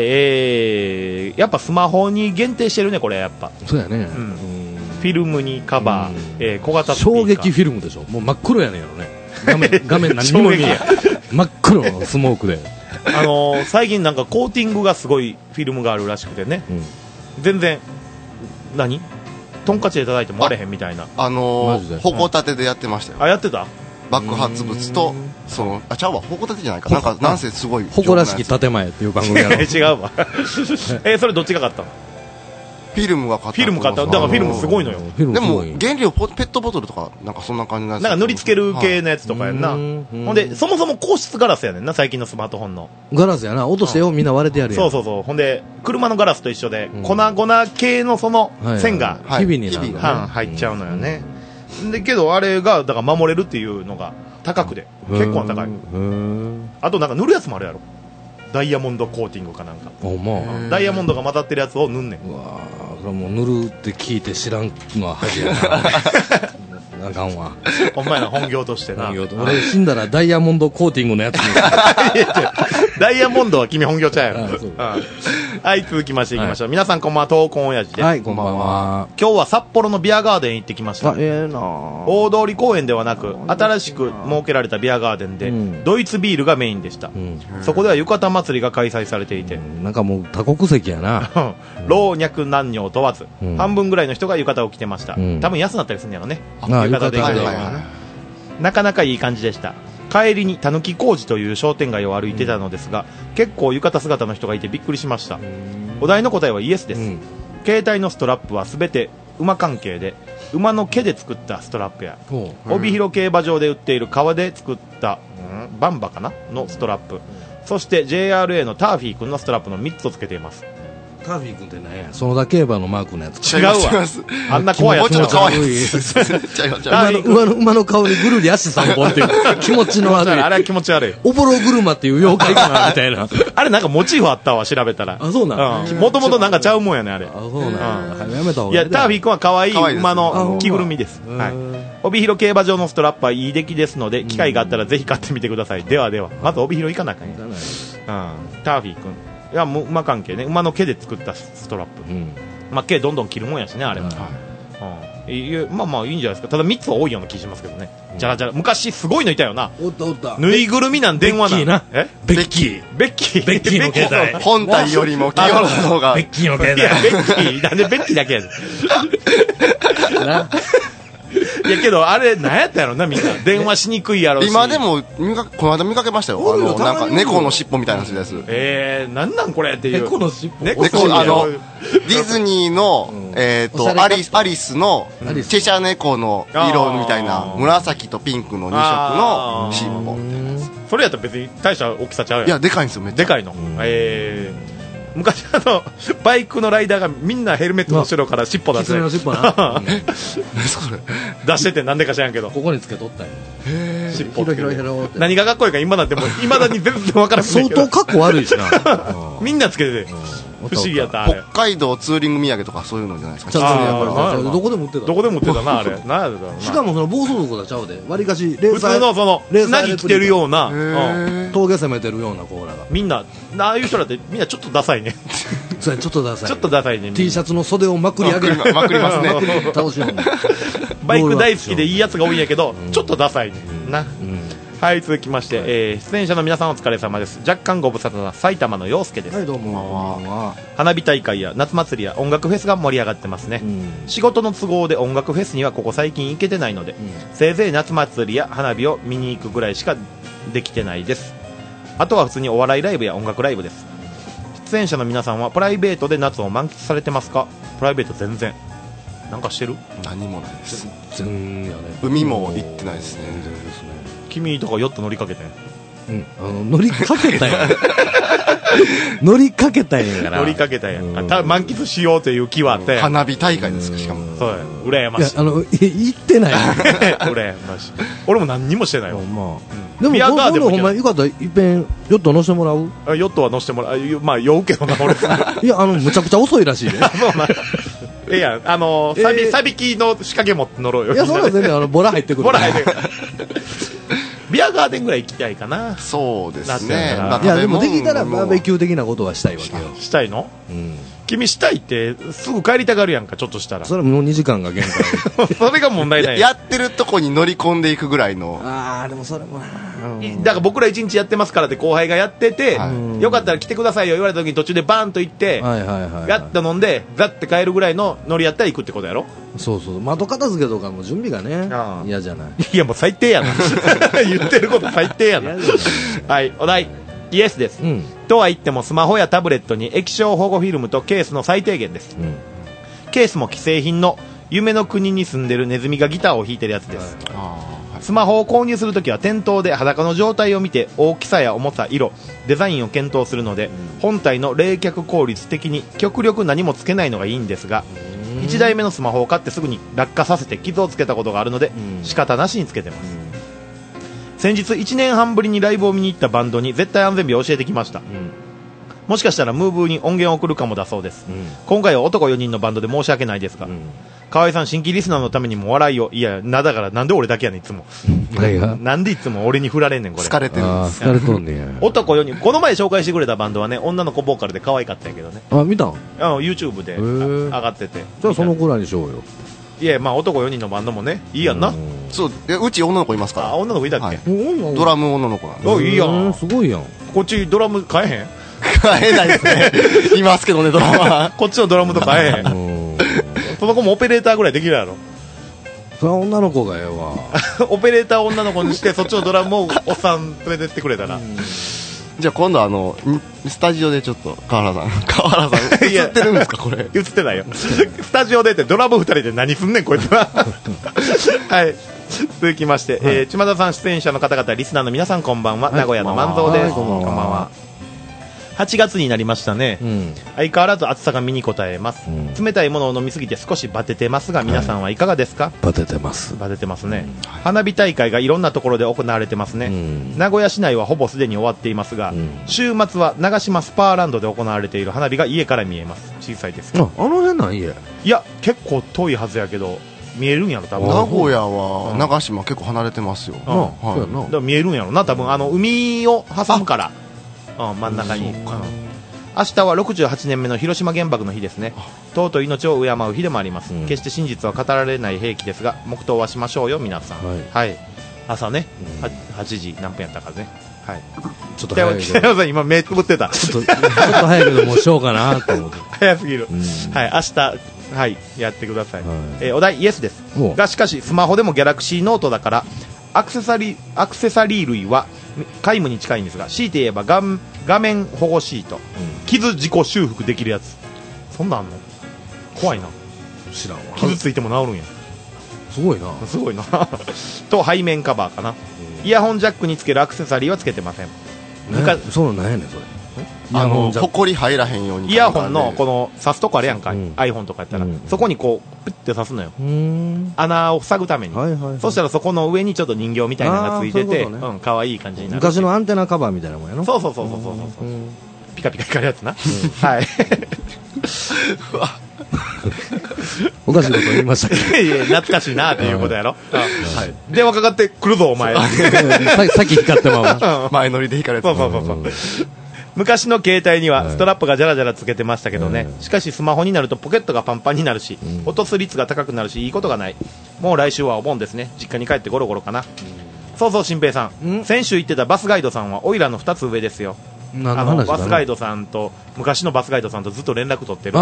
やっぱスマホに限定してるね、これやっぱ。 そうやね。 フィルムにカバー、小型スピーカー。 衝撃フィルムでしょ。もう真っ黒やねんやろね。画面何にも見えない。真っ黒のスモークで。 最近なんかコーティングがすごいフィルムがあるらしくてね。全然、トンカチで叩いても割れへんみたいな。 矛立てでやってましたよ。 あ、やってた？ 爆発物と、ちゃうわ、矛立てじゃないか。なんせすごい。 矛らしき建前っていう番組やろ。 違うわ。それどっちが勝ったの？ フィルムが勝った。 フィルム勝った。だからフィルムすごいのよ。 でも、原料ペットボトルとか、なんかそんな感じのやつ。 なんか塗り付ける系のやつとかやんな。ほんで、そもそも硬質ガラスやねんな、最近のスマートフォンの。 ガラスやな。落としてよ、みんな割れてやるやん。 そう。ほんで、車のガラスと一緒で、粉系のその線が、 日々に入っちゃうのよね。で、けどあれが、だから守れるっていうのが高くで、結構高い。あとなんか塗るやつもあるやろ。ダイヤモンドコーティングかなんか。ダイヤモンドが混ざってるやつを塗んねん。 うわぁ、それもう塗るって聞いて知らんのは恥やな。あかんわ。 お前ら本業としてな。 俺死んだらダイヤモンドコーティングのやつに。 ダイヤモンドは君本業ちゃうやろ。はい、続きましていきましょう。皆さんこんばんは、闘魂親父です。 はい、こんばんは。 今日は札幌のビアガーデン行ってきました。 な大通公園ではなく、新しく設けられたビアガーデンで、ドイツビールがメインでした。そこでは浴衣祭りが開催されていて。 なんかもう多国籍やな。 老若男女問わず、半分ぐらいの人が浴衣を着てました。多分安なったりするんやろね。浴衣で行くと。なかなかいい感じでした。帰りにたぬき工事という商店街を歩いてたのですが、結構浴衣姿の人がいてびっくりしました。お題の答えはイエスです。携帯のストラップはすべて馬関係で、馬の毛で作ったストラップや、帯広競馬場で売っている革で作ったバンバかなのストラップ、そして JRA のターフィー君のストラップの3つをつけています。 ターフィー君って何や？園田競馬のマークのやつ。 違うわ。あんな怖いやつ。 もうちょっと可愛い。 馬の顔にぐるり足3本っていう気持ちの悪い。 あれは気持ち悪い。 おぼろ車っていう妖怪かなみたいな。 あれなんかモチーフあったわ、調べたら。 あ、そうなん。 もともとなんかちゃうもんやね、あれ。 あ、そうなん。やめた方がいい。 いや、ターフィー君は可愛い馬の着ぐるみです。はい。帯広競馬場のストラップはいい出来ですので、機会があったらぜひ買ってみてください。ではでは。まず帯広行かなあかんや。ターフィー君。いや、馬関係ね、馬の毛で作ったストラップ、まあ、毛どんどん切るもんやしね、あれも、まあまあいいんじゃないですか。ただ3つは多いような気しますけどね。じゃらじゃら、昔すごいのいたよな。 おったおった。 ぬいぐるみなん電話な。 ベッキーベッキーの携帯。 本体よりもキーワードの方が。 ベッキーの携帯。 いや、ベッキー、なんでベッキーだけやで。いやけど、あれ、何やったやろな、みんな。電話しにくいやろし。 今でも、この間見かけましたよ。なんか、猫の尻尾みたいなやつ。 なんなんこれっていう。 猫の尻尾。 ディズニーの、アリスの、チェシャ猫の色みたいな、紫とピンクの2色の尻尾。 それやったら別に大した大きさちゃうやん。 いや、でかいんですよ、めっちゃ。 でかいの。昔バイクのライダーがみんなヘルメットの後ろから尻尾出して、出しててなんでか知らんけど、 ここにつけとったよ。 尻尾何がかっこいいか今だってもういまだに全然分からないけど、 相当かっこ悪いしな。 みんなつけてて不思議やった。あれ北海道ツーリング土産とかそういうのじゃないですか。 どこでも売ってた。 どこでも売ってたな、あれ。 しかもその暴走族がちゃうで、わりかし普通のそのつなぎ着てるような、 峠攻めてるようなコーラが、 みんなああいう人だってみんなちょっとダサいね。 それちょっとダサい。 ちょっとダサいね。 T シャツの袖をまくり上げる。 まくりますね。 倒しよう。 バイク大好きでいいやつが多いんやけど、ちょっとダサいねな。はい、続きまして、出演者の皆さんお疲れ様です。若干ご無沙汰な埼玉の陽介です。 はい、どうも。 花火大会や夏祭りや音楽フェスが盛り上がってますね。仕事の都合で音楽フェスにはここ最近行けてないので、せいぜい夏祭りや花火を見に行くぐらいしかできてないです。あとは普通にお笑いライブや音楽ライブです。出演者の皆さんはプライベートで夏を満喫されてますか？プライベート全然なんかしてる？ 何もないです。 全然やね。 海も行ってないですね。 君とかヨット乗りかけてん。乗りかけたやん。乗りかけたんやから。 乗りかけたんや。満喫しようという気はあって。 花火大会ですか、しかも。 そうや。羨ましい。 行ってない。 羨ましい。俺も何にもしてないわ。 でも、今度ほんまよかったらいっぺんヨット乗せてもらう？ ヨットは乗せてもらう。まあ、酔うけどな、俺。 いや、むちゃくちゃ遅いらしいね。 ええやん。サビキの仕掛けも乗ろうよ。 いや、そうなんですね。ボラ入ってくる。 ボラ入ってくる。ビアガガーデンぐらい行きたいかな。 そうですね。 いやでもできたらバーベキュー的なことはしたいわけよ。 したいの？君したいってすぐ帰りたがるやんか、ちょっとしたら。 それもう2時間が限界。 それが問題ない。 やってるとこに乗り込んでいくぐらいの。 でもそれもな。 だから僕ら1日やってますからって後輩がやってて、よかったら来てくださいよ言われた時に途中でバーンと行って、やった飲んでザッて帰るぐらいのノリやったら行くってことやろ。 そうそう、窓片付けとかも準備がね嫌じゃない。 いやもう最低やな。言ってること最低やな。はい、お題イエスです、とは言ってもスマホやタブレットに液晶保護フィルムとケースの最低限です、ケースも既製品の夢の国に住んでるネズミがギターを弾いてるやつです、スマホを購入するときは店頭で裸の状態を見て大きさや重さ、色、デザインを検討するので、本体の冷却効率的に極力何もつけないのがいいんですが、1台目のスマホを買ってすぐに落下させて傷をつけたことがあるので、仕方なしにつけてます、先日1年半ぶりにライブを見に行ったバンドに絶対安全日を教えてきました、もしかしたらムーブーに音源を送るかもだそうです、今回は男4人のバンドで申し訳ないですが、河合さん新規リスナーのためにも笑いを、いやだからなんで俺だけやねんいつも、なんでいつも俺に振られんねんこれ。 疲れてるんです。 疲れとんねや。 男4人、この前紹介してくれたバンドはね、女の子ボーカルで可愛かったんやけどね。 見たん ？YouTube で上がってて。 じゃあそのくらいにしようよ。 いやまあ男4人のバンドもねいいやんな。 そう、うち女の子いますから。 女の子いたっけ？ ドラム女の子なんで。 いいやん。 すごいやん。 こっちドラム買えへん？ 買えないですね。いますけどね、ドラムは。 こっちのドラムと買えへん。その子もオペレーターぐらいできるやろ。 それは女の子がええわ。 オペレーター女の子にしてそっちのドラムをおっさん連れてってくれたら。 じゃあ今度スタジオでちょっと川原さん映ってるんですかこれ。 映ってないよ。スタジオでってドラム2人で何すんねんこいつは。はい。続きまして、島田さん出演者の方々リスナーの皆さんこんばんは、名古屋の万蔵です。こんばんは。8月になりましたね、相変わらず暑さが身に応えます、冷たいものを飲みすぎて少しバテてますが皆さんはいかがですか？ バテてますね、花火大会がいろんなところで行われてますね、名古屋市内はほぼすでに終わっていますが、週末は長島スパーランドで行われている花火が家から見えます。小さいですあの辺なん家？ いや結構遠いはずやけど見えるんやろ多分。 名古屋は長島結構離れてますよ、 だから見えるんやろな多分、海を挟むから真ん中に。明日は68年目の広島原爆の日ですね。尊い命を敬う日でもあります、決して真実は語られない兵器ですが黙祷はしましょうよ皆さん。はい、朝ね、8時何分やったからね。はい、 ちょっと早いけど今目つぶってた。 ちょっと早いけどもうしようかなと思って。 早すぎる。はい、明日はいやってください。お題イエスですが、しかしスマホでもギャラクシーノートだからアクセサリー類は皆無に近いんですが、強いて言えば画面保護シート、傷自己修復できるやつ、そんなんあんの？怖いな。 知らんわ。 傷ついても治るんや。 すごいな。 すごいな。と背面カバーかな。イヤホンジャックにつけるアクセサリーはつけてません。 そうなんやねんそれ。 ほこり入らへんように。 イヤホンのこの挿すとこあれやんか、iPhone とかやったら、そこにこうプッて挿すのよ、穴を塞ぐために、そしたらそこの上にちょっと人形みたいなのがついてて、可愛い感じになる。 昔のアンテナカバーみたいなもんやろ。 そうピカピカ光るやつな。はい。 おかしいこと言いましたけど。 いや懐かしいなっていうことやろ。電話かかってくるぞお前。 さっき光ってまう。 前乗りで光るやつ。 そう昔の携帯にはストラップがジャラジャラつけてましたけどね、しかしスマホになるとポケットがパンパンになるし、落とす率が高くなるしいいことがない。もう来週はお盆ですね。実家に帰ってゴロゴロかな。そうそう新平さん、先週言ってたバスガイドさんはオイラの2つ上ですよ。バスガイドさんと昔のバスガイドさんとずっと連絡取ってるっていう。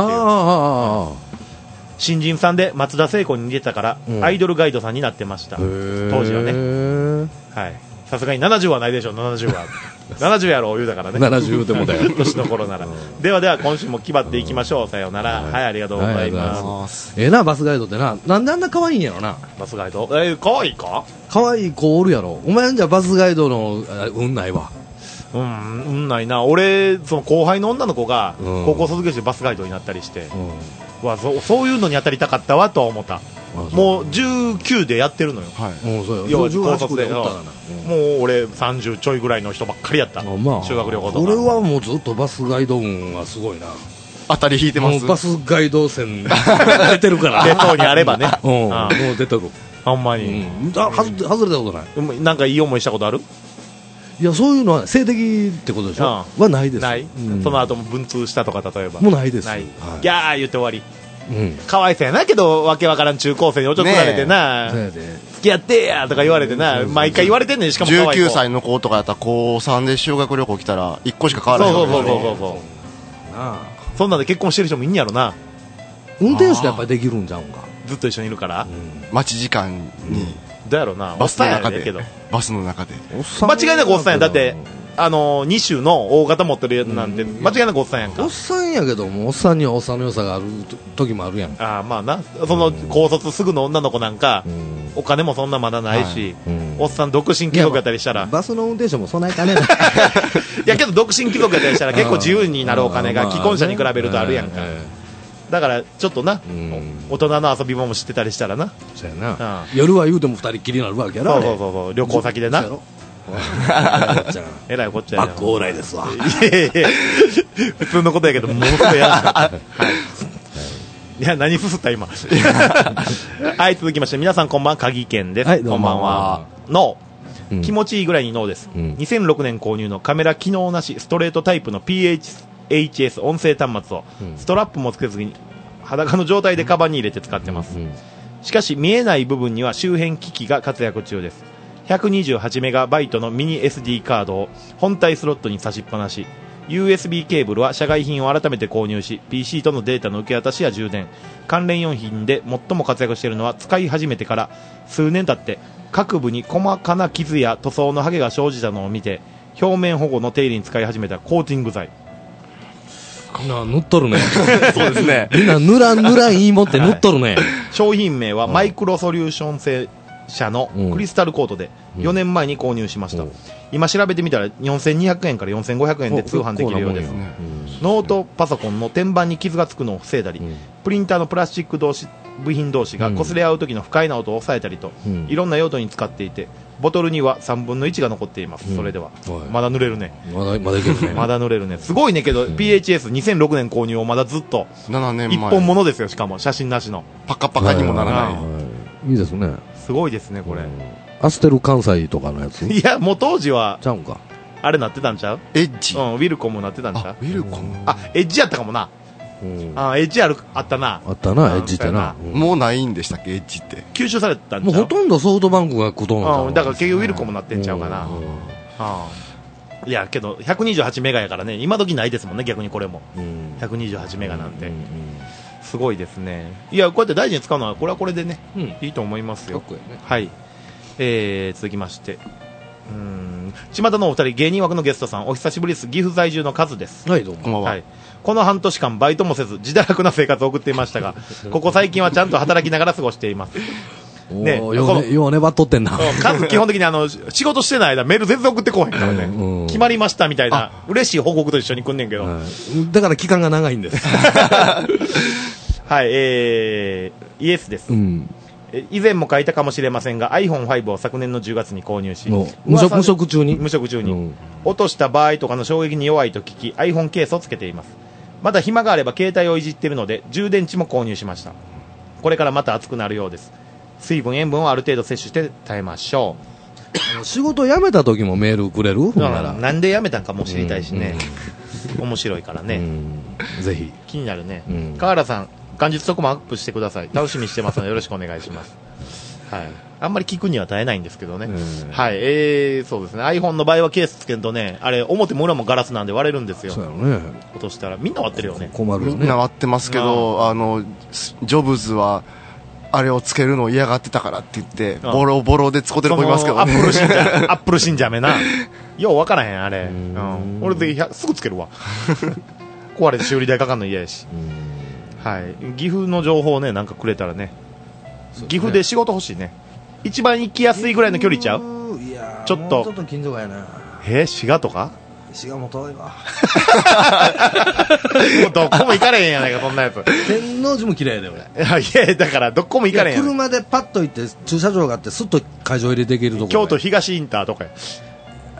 新人さんで松田聖子に似てたから、アイドルガイドさんになってました、当時はね。はい、さすがに70はないでしょ。70は70やろ言うだからね。 70でもだよ。 年の頃なら。ではでは今週も気張っていきましょう。さようなら。はい、ありがとうございます。 なバスガイドってなんであんな可愛いんやろな。 バスガイド可愛いか。 可愛い子おるやろ。お前じゃバスガイドの運ないわ。 ないな。俺その後輩の女の子が高校卒業してバスガイドになったりして、そういうのに当たりたかったわとは思った。もう19でやってるのよ。要は高卒で。もう俺30ちょいぐらいの人ばっかりやった。修学旅行とか。 俺はもうずっとバスガイド運はすごいな。 当たり引いてます。 バスガイド線出てるから。 出そうにあればね。 もう出てる。 ほんまに。 外れたことない。 なんかいい思いしたことある？ いや、そういうのは性的ってことでしょ、はないです。 ない、その後も文通したとか、例えばもうないです。 ない、ギャー言って終わり。かわいそうやなけど、わけわからん中高生におちょくられてな、付き合ってやとか言われてな、毎回言われてんねん。しかもかわいそう。 19歳の子とかやったら高3で修学旅行来たら1個しか変わらない。 そうそんなんで結婚してる人もいいんやろな。 運転手とやっぱりできるんじゃうんか、 ずっと一緒にいるから、 待ち時間にどうやろうな、 バスの中で間違いなくおっさんや。だって2種の大型持ってるやつなんて間違いなくおっさんやんか。 おっさんやけども、おっさんにはおっさんの良さがある時もあるやん。 ああ、まあな、その高卒すぐの女の子なんか、お金もそんなまだないし、おっさん独身貴族やったりしたら、 バスの運転手もそんなに金ない。 いやけど独身貴族やったりしたら結構自由になるお金が既婚者に比べるとあるやんか。だからちょっとな、大人の遊び場も知ってたりしたらな。 そうやな。夜は言うても2人っきりになるわけやろ。 そう旅行先でな。えらいこっちゃ。 バックオーライですわ。 普通のことやけど、ものすごいやらしかった。いや、何すすった今。はい、続きまして、皆さんこんばんは、鍵健です。こんばんは。ノー。気持ちいいぐらいにノーです。2006年購入のカメラ機能なしストレートタイプの PHS 音声端末をストラップもつけずに裸の状態でカバンに入れて使ってます。しかし見えない部分には周辺機器が活躍中です。128メガバイトのミニ SD カードを本体スロットに差しっぱなし、 USB ケーブルは社外品を改めて購入し、 PC とのデータの受け渡しや充電関連用品で最も活躍しているのは、使い始めてから数年経って各部に細かな傷や塗装のハゲが生じたのを見て、表面保護の手入れに使い始めたコーティング剤。 塗っとるね。 そうですね。 みんな塗らんいいもんって塗っとるね。 商品名はマイクロソリューション製社のクリスタルコートで4年前に購入しました。今調べてみたら4200円から4500円で通販できるようです。ノートパソコンの天板に傷がつくのを防いだり、プリンターのプラスチック部品同士が擦れ合う時の不快な音を抑えたりと、いろんな用途に使っていて、ボトルには3分の1が残っています。それではまだ塗れるね。 まだいけるね。 まだ塗れるね。すごいね。けど PHS2006 年購入をまだずっと 7年前一本物ですよ。しかも写真なしのパカパカにもならない。 いいですね。 すごいですねこれ。 アステル関西とかのやつ。 いやもう当時はちゃうんか、 あれなってたんちゃう。 エッジ、 ウィルコムなってたんちゃう。 ウィルコム、 エッジやったかもな。エッジあったな。 エッジってな。 もうないんでしたっけ、エッジって。 吸収されたんちゃう。 もうほとんどソフトバンクがことなんだから結局ウィルコムなってんちゃうかな。いやけど128メガやからね、今時ないですもんね。逆にこれも128メガなんてすごいですね。いやこうやって大事に使うのはこれはこれでね、いいと思いますよ。はい、続きまして、巷のお二人、芸人枠のゲストさん、お久しぶりです。岐阜在住のカズです。 はい、どうも。 はい、この半年間バイトもせず自堕落な生活を送っていましたが、ここ最近はちゃんと働きながら過ごしています。 ね、よう粘っとってんな。 カズ基本的に仕事してない間メール全然送ってこへんからね、決まりましたみたいな嬉しい報告と一緒に来んねんけど、 だから期間が長いんです。 はい、イエスです。以前も書いたかもしれませんが iPhone5 を昨年の10月に購入し、 無職中に落とした場合とかの衝撃に弱いと聞き iPhone ケースをつけています。まだ暇があれば携帯をいじっているので充電池も購入しました。これからまた暑くなるようです。水分塩分をある程度摂取して耐えましょう。仕事辞めた時もメールくれる？ なんで辞めたんかも知りたいしね、面白いからね、 ぜひ気になるね。川原さん、元日そこもアップしてください。楽しみにしてますのでよろしくお願いします。はい、あんまり聞くには耐えないんですけどね。はい、そうですね。 iPhone の場合はケースつけるとね、あれ表も裏もガラスなんで割れるんですよ。 そうやね。 落としたらみんな割ってるよね。 困るよね。 みんな割ってますけど、ジョブズはあれをつけるのを嫌がってたからって言ってボロボロで使ってる子いますけどね。 アップル信者めな。よう分からへんあれ。俺ぜひすぐつけるわ。壊れて修理代かかんの嫌やし。はい、岐阜の情報ね、なんかくれたらね。岐阜で仕事欲しいね。一番行きやすいぐらいの距離ちゃう？ いやちょっと近所がやな。 滋賀とか？ 滋賀も遠いわ。 もうどこも行かれへんやないかそんなやつ。 天王寺も綺麗だよ俺。 いやだからどこも行かれへんやん。 車でパッと行って駐車場があってスッと会場入れていけるところ。 京都東インターとかや。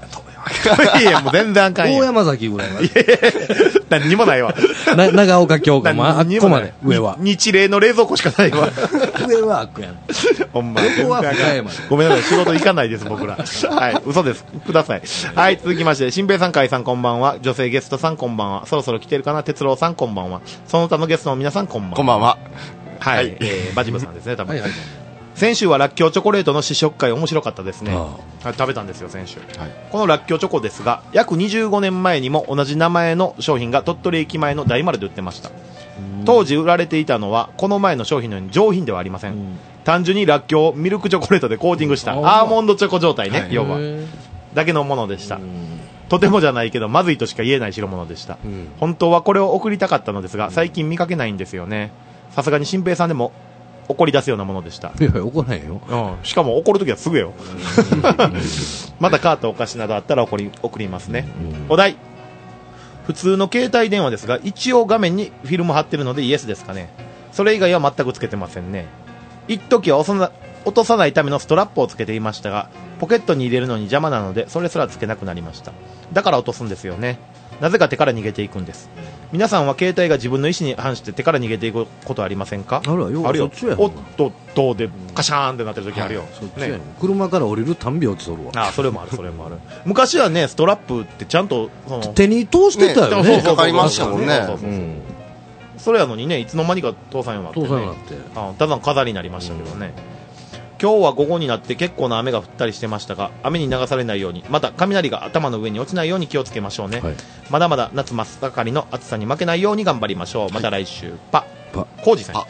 いや、もう全然あかんやん。 大山崎ぐらいまで。 何にもないわ。 長岡京子もあっこまで、上は。 日霊の冷蔵庫しかないわ。 上はあっこやん。 ほんま。 ここは深山。 ごめんなさい、仕事行かないです、僕ら。はい、嘘です。ください。はい、続きまして、新平さん、海さん、こんばんは。女性ゲストさん、こんばんは。そろそろ来てるかな、哲郎さん、こんばんは。その他のゲストの皆さん、こんばんは。 こんばんは。 はい、バジブさんですね、多分。先週はらっきょうチョコレートの試食会面白かったですね。食べたんですよ、先週。このらっきょうチョコですが、約25年前にも同じ名前の商品が鳥取駅前の大丸で売ってました。当時売られていたのはこの前の商品のように上品ではありません。単純にらっきょうをミルクチョコレートでコーティングしたアーモンドチョコ状態ね、要はだけのものでした。とてもじゃないけどまずいとしか言えない代物でした。本当はこれを送りたかったのですが最近見かけないんですよね。さすがに新平さんでも怒り出すようなものでした。 いや怒らへんよ、 しかも怒るときはすぐよまたカートお菓子などあったら送りますね。お題、普通の携帯電話ですが一応画面にフィルム貼ってるのでイエスですかね。それ以外は全くつけてませんね。一時は落とさないためのストラップをつけていましたがポケットに入れるのに邪魔なのでそれすらつけなくなりました。だから落とすんですよね。なぜか手から逃げていくんです。皆さんは携帯が自分の意思に反して手から逃げていくことありませんか？ あるよ。 おっとっとでカシャーンってなってる時あるよ、 ね、車から降りるたんび落ちとるわ。 それもある昔はねストラップってちゃんと手に通してたよね。 かかりましたもんね。 それやのにねいつの間にか通さんようになってね、ただの飾りになりましたけどね。今日は午後になって結構な雨が降ったりしてましたが雨に流されないようにまた雷が頭の上に落ちないように気をつけましょうね、まだまだ夏真っ盛りの暑さに負けないように頑張りましょう。また来週。コウジさんや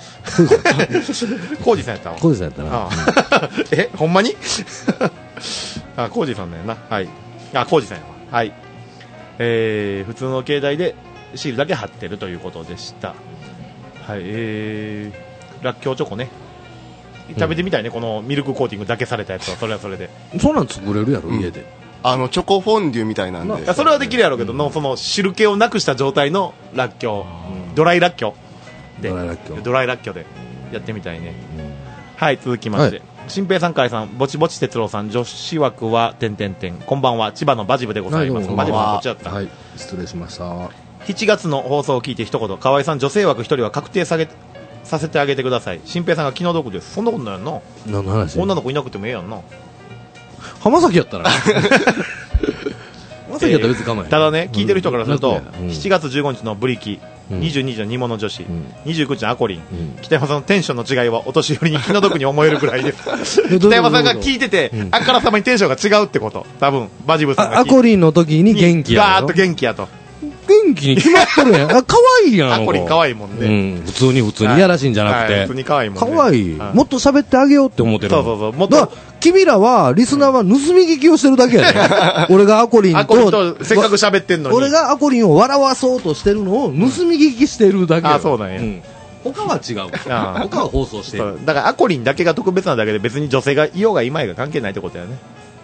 ったわ。 コウジさんやったな。 ほんまにコウジさんだよな。はいコウジさんやわ。はい、普通の携帯でシールだけ貼ってるということでした。はい、らっきょうチョコね食べてみたいね、このミルクコーティングだけされたやつは。それはそれでそんなん作れるやろ、家で。 チョコフォンデュみたいなんでそれはできるやろうけど、その汁気をなくした状態のらっきょう、ドライらっきょうでやってみたいね。はい、続きまして、新平さん、海さん、ぼちぼち哲郎さん、女子枠はこんばんは、千葉のバジブでございます。バジブはこっちだった。 失礼しました。 7月の放送を聞いて一言、河合さん女性枠1人は確定させてあげてください。新平さんが気の毒です。そんなことないやんな。 何の話？ 女の子いなくてもええやんな。 浜崎やったら浜崎やったら別に構えへん。 ただね、聞いてる人からすると、7月15日のブリキ、22日の煮物女子、29日のアコリン、北山さんのテンションの違いはお年寄りに気の毒に思えるぐらいです北山さんが聞いてて、あからさまにテンションが違うってこと。多分バジブさんがアコリンの時に元気やろ。 ガーッと元気やと。 元気に決まってるやん。可愛いやん。 アコリン可愛いもんね。 普通にいやらしいんじゃなくて。 普通に可愛いもんね。 可愛い。もっと喋ってあげようって思ってる。 そう。 もっと。君らは、リスナーは盗み聞きをしてるだけやね。俺がアコリンと、 せっかく喋ってんのに。 俺がアコリンを笑わそうとしてるのを盗み聞きしてるだけや。 そうなんや。 他は違う。他は放送してる。 だからアコリンだけが特別なだけで別に女性がいようがいまいが関係ないってことやね。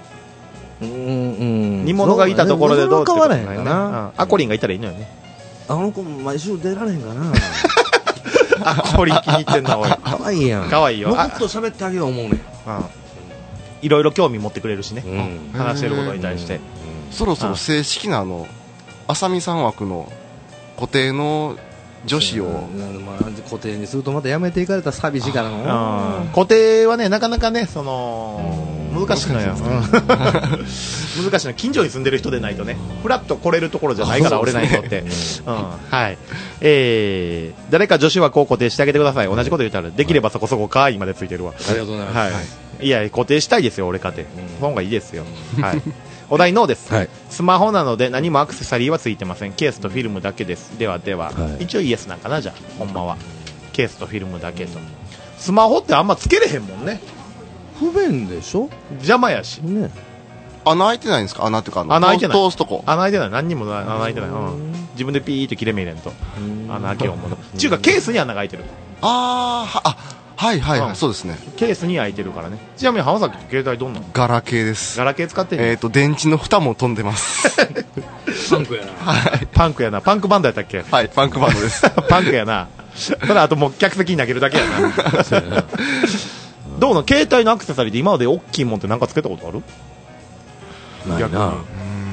煮物がいたところでどうってことないな。アコリンがいたらいいのよね。 あの子毎週出られへんかな。 アコリン気に入ってんなおい。 可愛いやん。 可愛いよ。 もっと喋ってあげよう思うねん。 いろいろ興味持ってくれるしね。話してることに対して。 そろそろ正式な浅見さん枠の固定の女子を固定にするとまたやめていかれたら寂しいからな。 固定はねなかなかね難しいのよ。難しいの。近所に住んでる人でないとねフラッと来れるところじゃないから俺らにとって。はい。誰か女子枠を固定してあげてください。同じこと言ったらできればそこそこ可愛いまでついてるわ。 ありがとうございます。 いや固定したいですよ俺かて。その方がいいですよ。はい。お題ノーです、スマホなので何もアクセサリーはついてません。ケースとフィルムだけです。では、一応イエスなんかな。じゃあほんまはケースとフィルムだけと。スマホってあんまつけれへんもんね。 不便でしょ。 邪魔やしね。穴開いてないんですか。穴っていうか穴開いてない。 通すとこ穴開いてない。何にも穴開いてない。自分でピーって切れ目入れんと穴開けようものちゅうかケースに穴が開いてる。 はい、そうですね。 ケースに開いてるからね。ちなみに浜崎って携帯どんなの？ ガラケーです。 ガラケー使ってる？ 電池の蓋も飛んでます。 パンクやな。 パンクやな。パンクバンドやったっけ？ はい、パンクバンドです。 パンクやな。それあともう客席に投げるだけやな。どうの携帯のアクセサリーで今まで大きいもんって何かつけたことある？ ないな。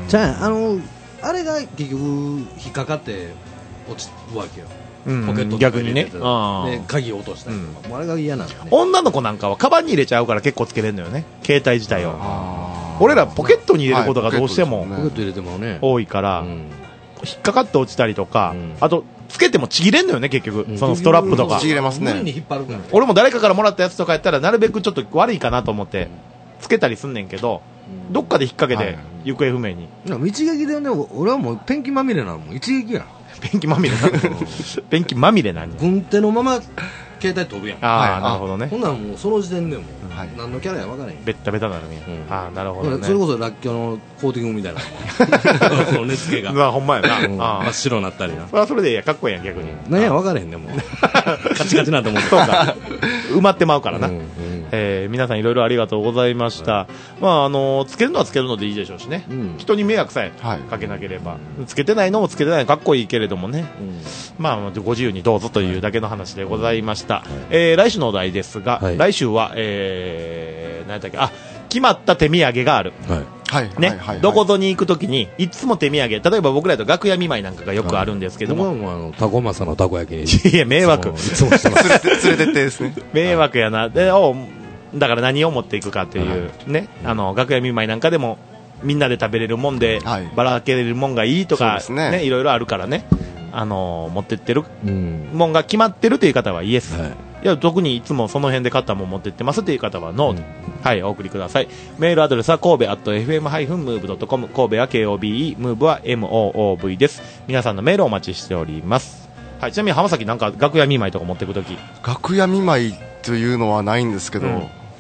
じゃああれが結局引っかかって落ちるわけよ、ポケット逆にね、 で鍵落としたりとか、もうあれが嫌なんだね。 女の子なんかはカバンに入れちゃうから結構つけれるのよね、携帯自体を。俺らポケットに入れることがどうしても多いから引っかかって落ちたりとか、あとつけてもちぎれんのよね結局、そのストラップとかちぎれますね。 無理に引っ張るから。 俺も誰かからもらったやつとかやったらなるべくちょっと悪いかなと思ってつけたりすんねんけど、どっかで引っ掛けて行方不明に。 一撃でね、俺はもうペンキまみれなの、もう一撃やん。 ペンキまみれなペンキまみれなんや。 軍手のまま携帯飛ぶやん。 ああ、なるほどね。 ほんならもうその時点でもう何のキャラや分からへん。 ベッタベタなのに。ああ、なるほどね。 それこそラッキョのコーティングみたいなその根付けがほんまやな、 真っ白になったりな。 それはそれでいいや、かっこいいやん逆に。 何や分からへんね、もうカチカチなと思ってそうか埋まってまうからな。皆さんいろいろありがとうございました。まあつけるのはつけるのでいいでしょうしね、人に迷惑さえかけなければ、つけてないのもつけてないかっこいいけれどもね、まあご自由にどうぞというだけの話でございました。来週のお題ですが、来週は何だっけ、決まった手土産がある。ね、どこぞに行くときにいつも手土産、例えば僕らと楽屋見舞いなんかがよくあるんですけども、 僕はもうタコマサのたこ焼きにいや迷惑、いつもしてます連れてってですね、 迷惑やな。でだから何を持っていくかっていうね、楽屋見舞いなんかでもみんなで食べれるもんで、ばらけれるもんがいいとかね、いろいろあるからね、持ってってるもんが決まってるという方はイエス、いや特にいつもその辺で買ったもん持ってってますという方はノーと、はい、お送りください。メールアドレスは神戸 @fm-move.com、 神戸は KOBE、 ムーブは MOOV です。皆さんのメールをお待ちしております。はい、ちなみに浜崎なんか楽屋見舞いとか持っていくとき。 楽屋見舞いというのはないんですけど、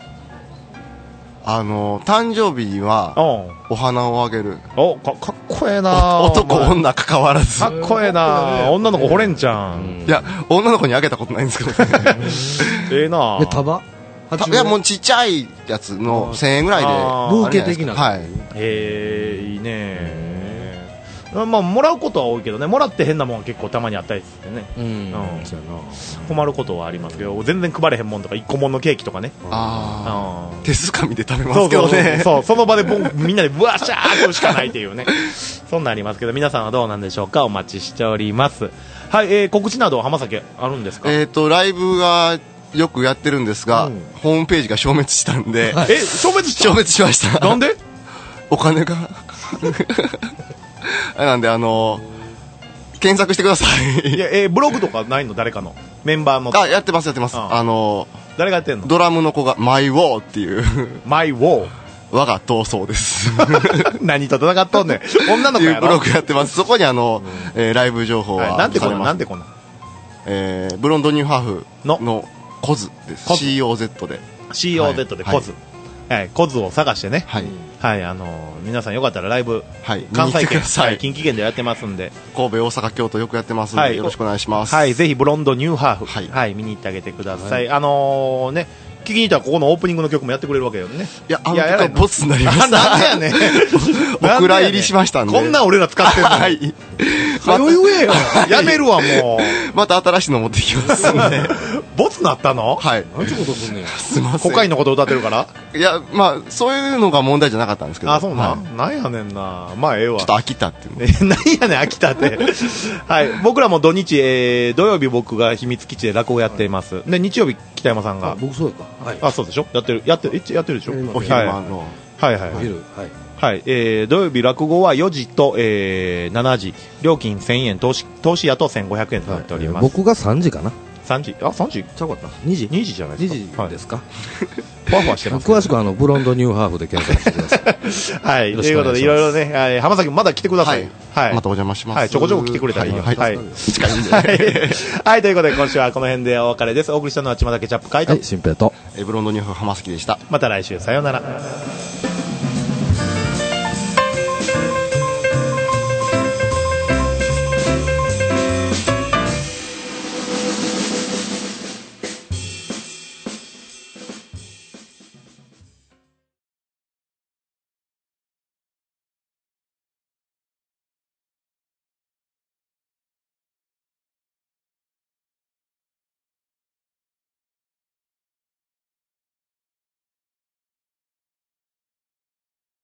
誕生日にはお花をあげる。 かっこええな。 男女関わらずかっこええな。女の子惚れんちゃん。 いや女の子にあげたことないんですけどねええな。 束いやもうちっちゃいやつの1000円ぐらいでブーケ的な。 はい。 いいね。まあもらうことは多いけどね、もらって変なもんは結構たまにあったりしてね、困ることはありますけど、全然配れへんもんとか、1個もんのケーキとかね、 手づかみで食べますけどね。 そうその場でみんなでブワシャーとるしかないっていうねそんなんありますけど、皆さんはどうなんでしょうか。お待ちしております。はい、告知など浜崎あるんですか。 ライブがよくやってるんですが、ホームページが消滅したんで。 消滅しました。 なんでお金がなんで検索してください。 いやブログとかないの、誰かのメンバーの。 やってます。 誰がやってんの。 ドラムの子がマイウォーっていうマイウォー、 我が闘争です何と戦っとんねん女の子やろ。 ブログやってます。そこにライブ情報はなんてこのなんてこのブロンドニューハーフのコズです。 COZ で COZ でコズ、はい、コズを探してね、はい、皆さんよかったらライブ、関西圏、近畿圏でやってますんで、 神戸、大阪、京都よくやってますんで、よろしくお願いします。 はい、ぜひブロンドニューハーフ、はい見に行ってあげてください。ね、聞きに行ったらここのオープニングの曲もやってくれるわけよね。 いや、やらボツになりました。 なんでやねんお蔵入りしましたんで。 こんな俺ら使ってんのに。はい。余裕よ。やめるわ、もう。 また新しいの持ってきますんで。 ボツなったの？ はい。 何ちゅうことすんねん。 すいません。 コカインのこと歌ってるから？ いや、まあ、そういうのが問題じゃなかったんですけど。 あ、そうな。なんやねんな。まあ、ええわ。 ちょっと飽きたっていう。 なんやねん、飽きたって。はい。僕らも土日、土曜日僕が秘密基地で落語やっています。で、日曜日、北山さんが。 僕そうか。 はい。あ、そうでしょ？やってるでしょ？ お昼間の。 はい。はい。土曜日落語は4時と、7時。料金1000円、投資屋と1500円となっております。 僕が3時かな。 3時？あ、3時？ ちゃうかった。2時？ 2時じゃないですか。 2時ですか。 ふわふわしてます。 詳しくブロンドニューハーフで検索してください。 はい。ということで、いろいろね、浜崎まだ来てください。 はい。またお邪魔します。 はい。ちょこちょこ来てくれたらいいよ。はい。 近いんで。 はい。ということで、今週はこの辺でお別れです。お送りしたのはちまだケチャップ会と。 はい、新平と。 ブロンドニューハーフ浜崎でした。 また来週、さようなら。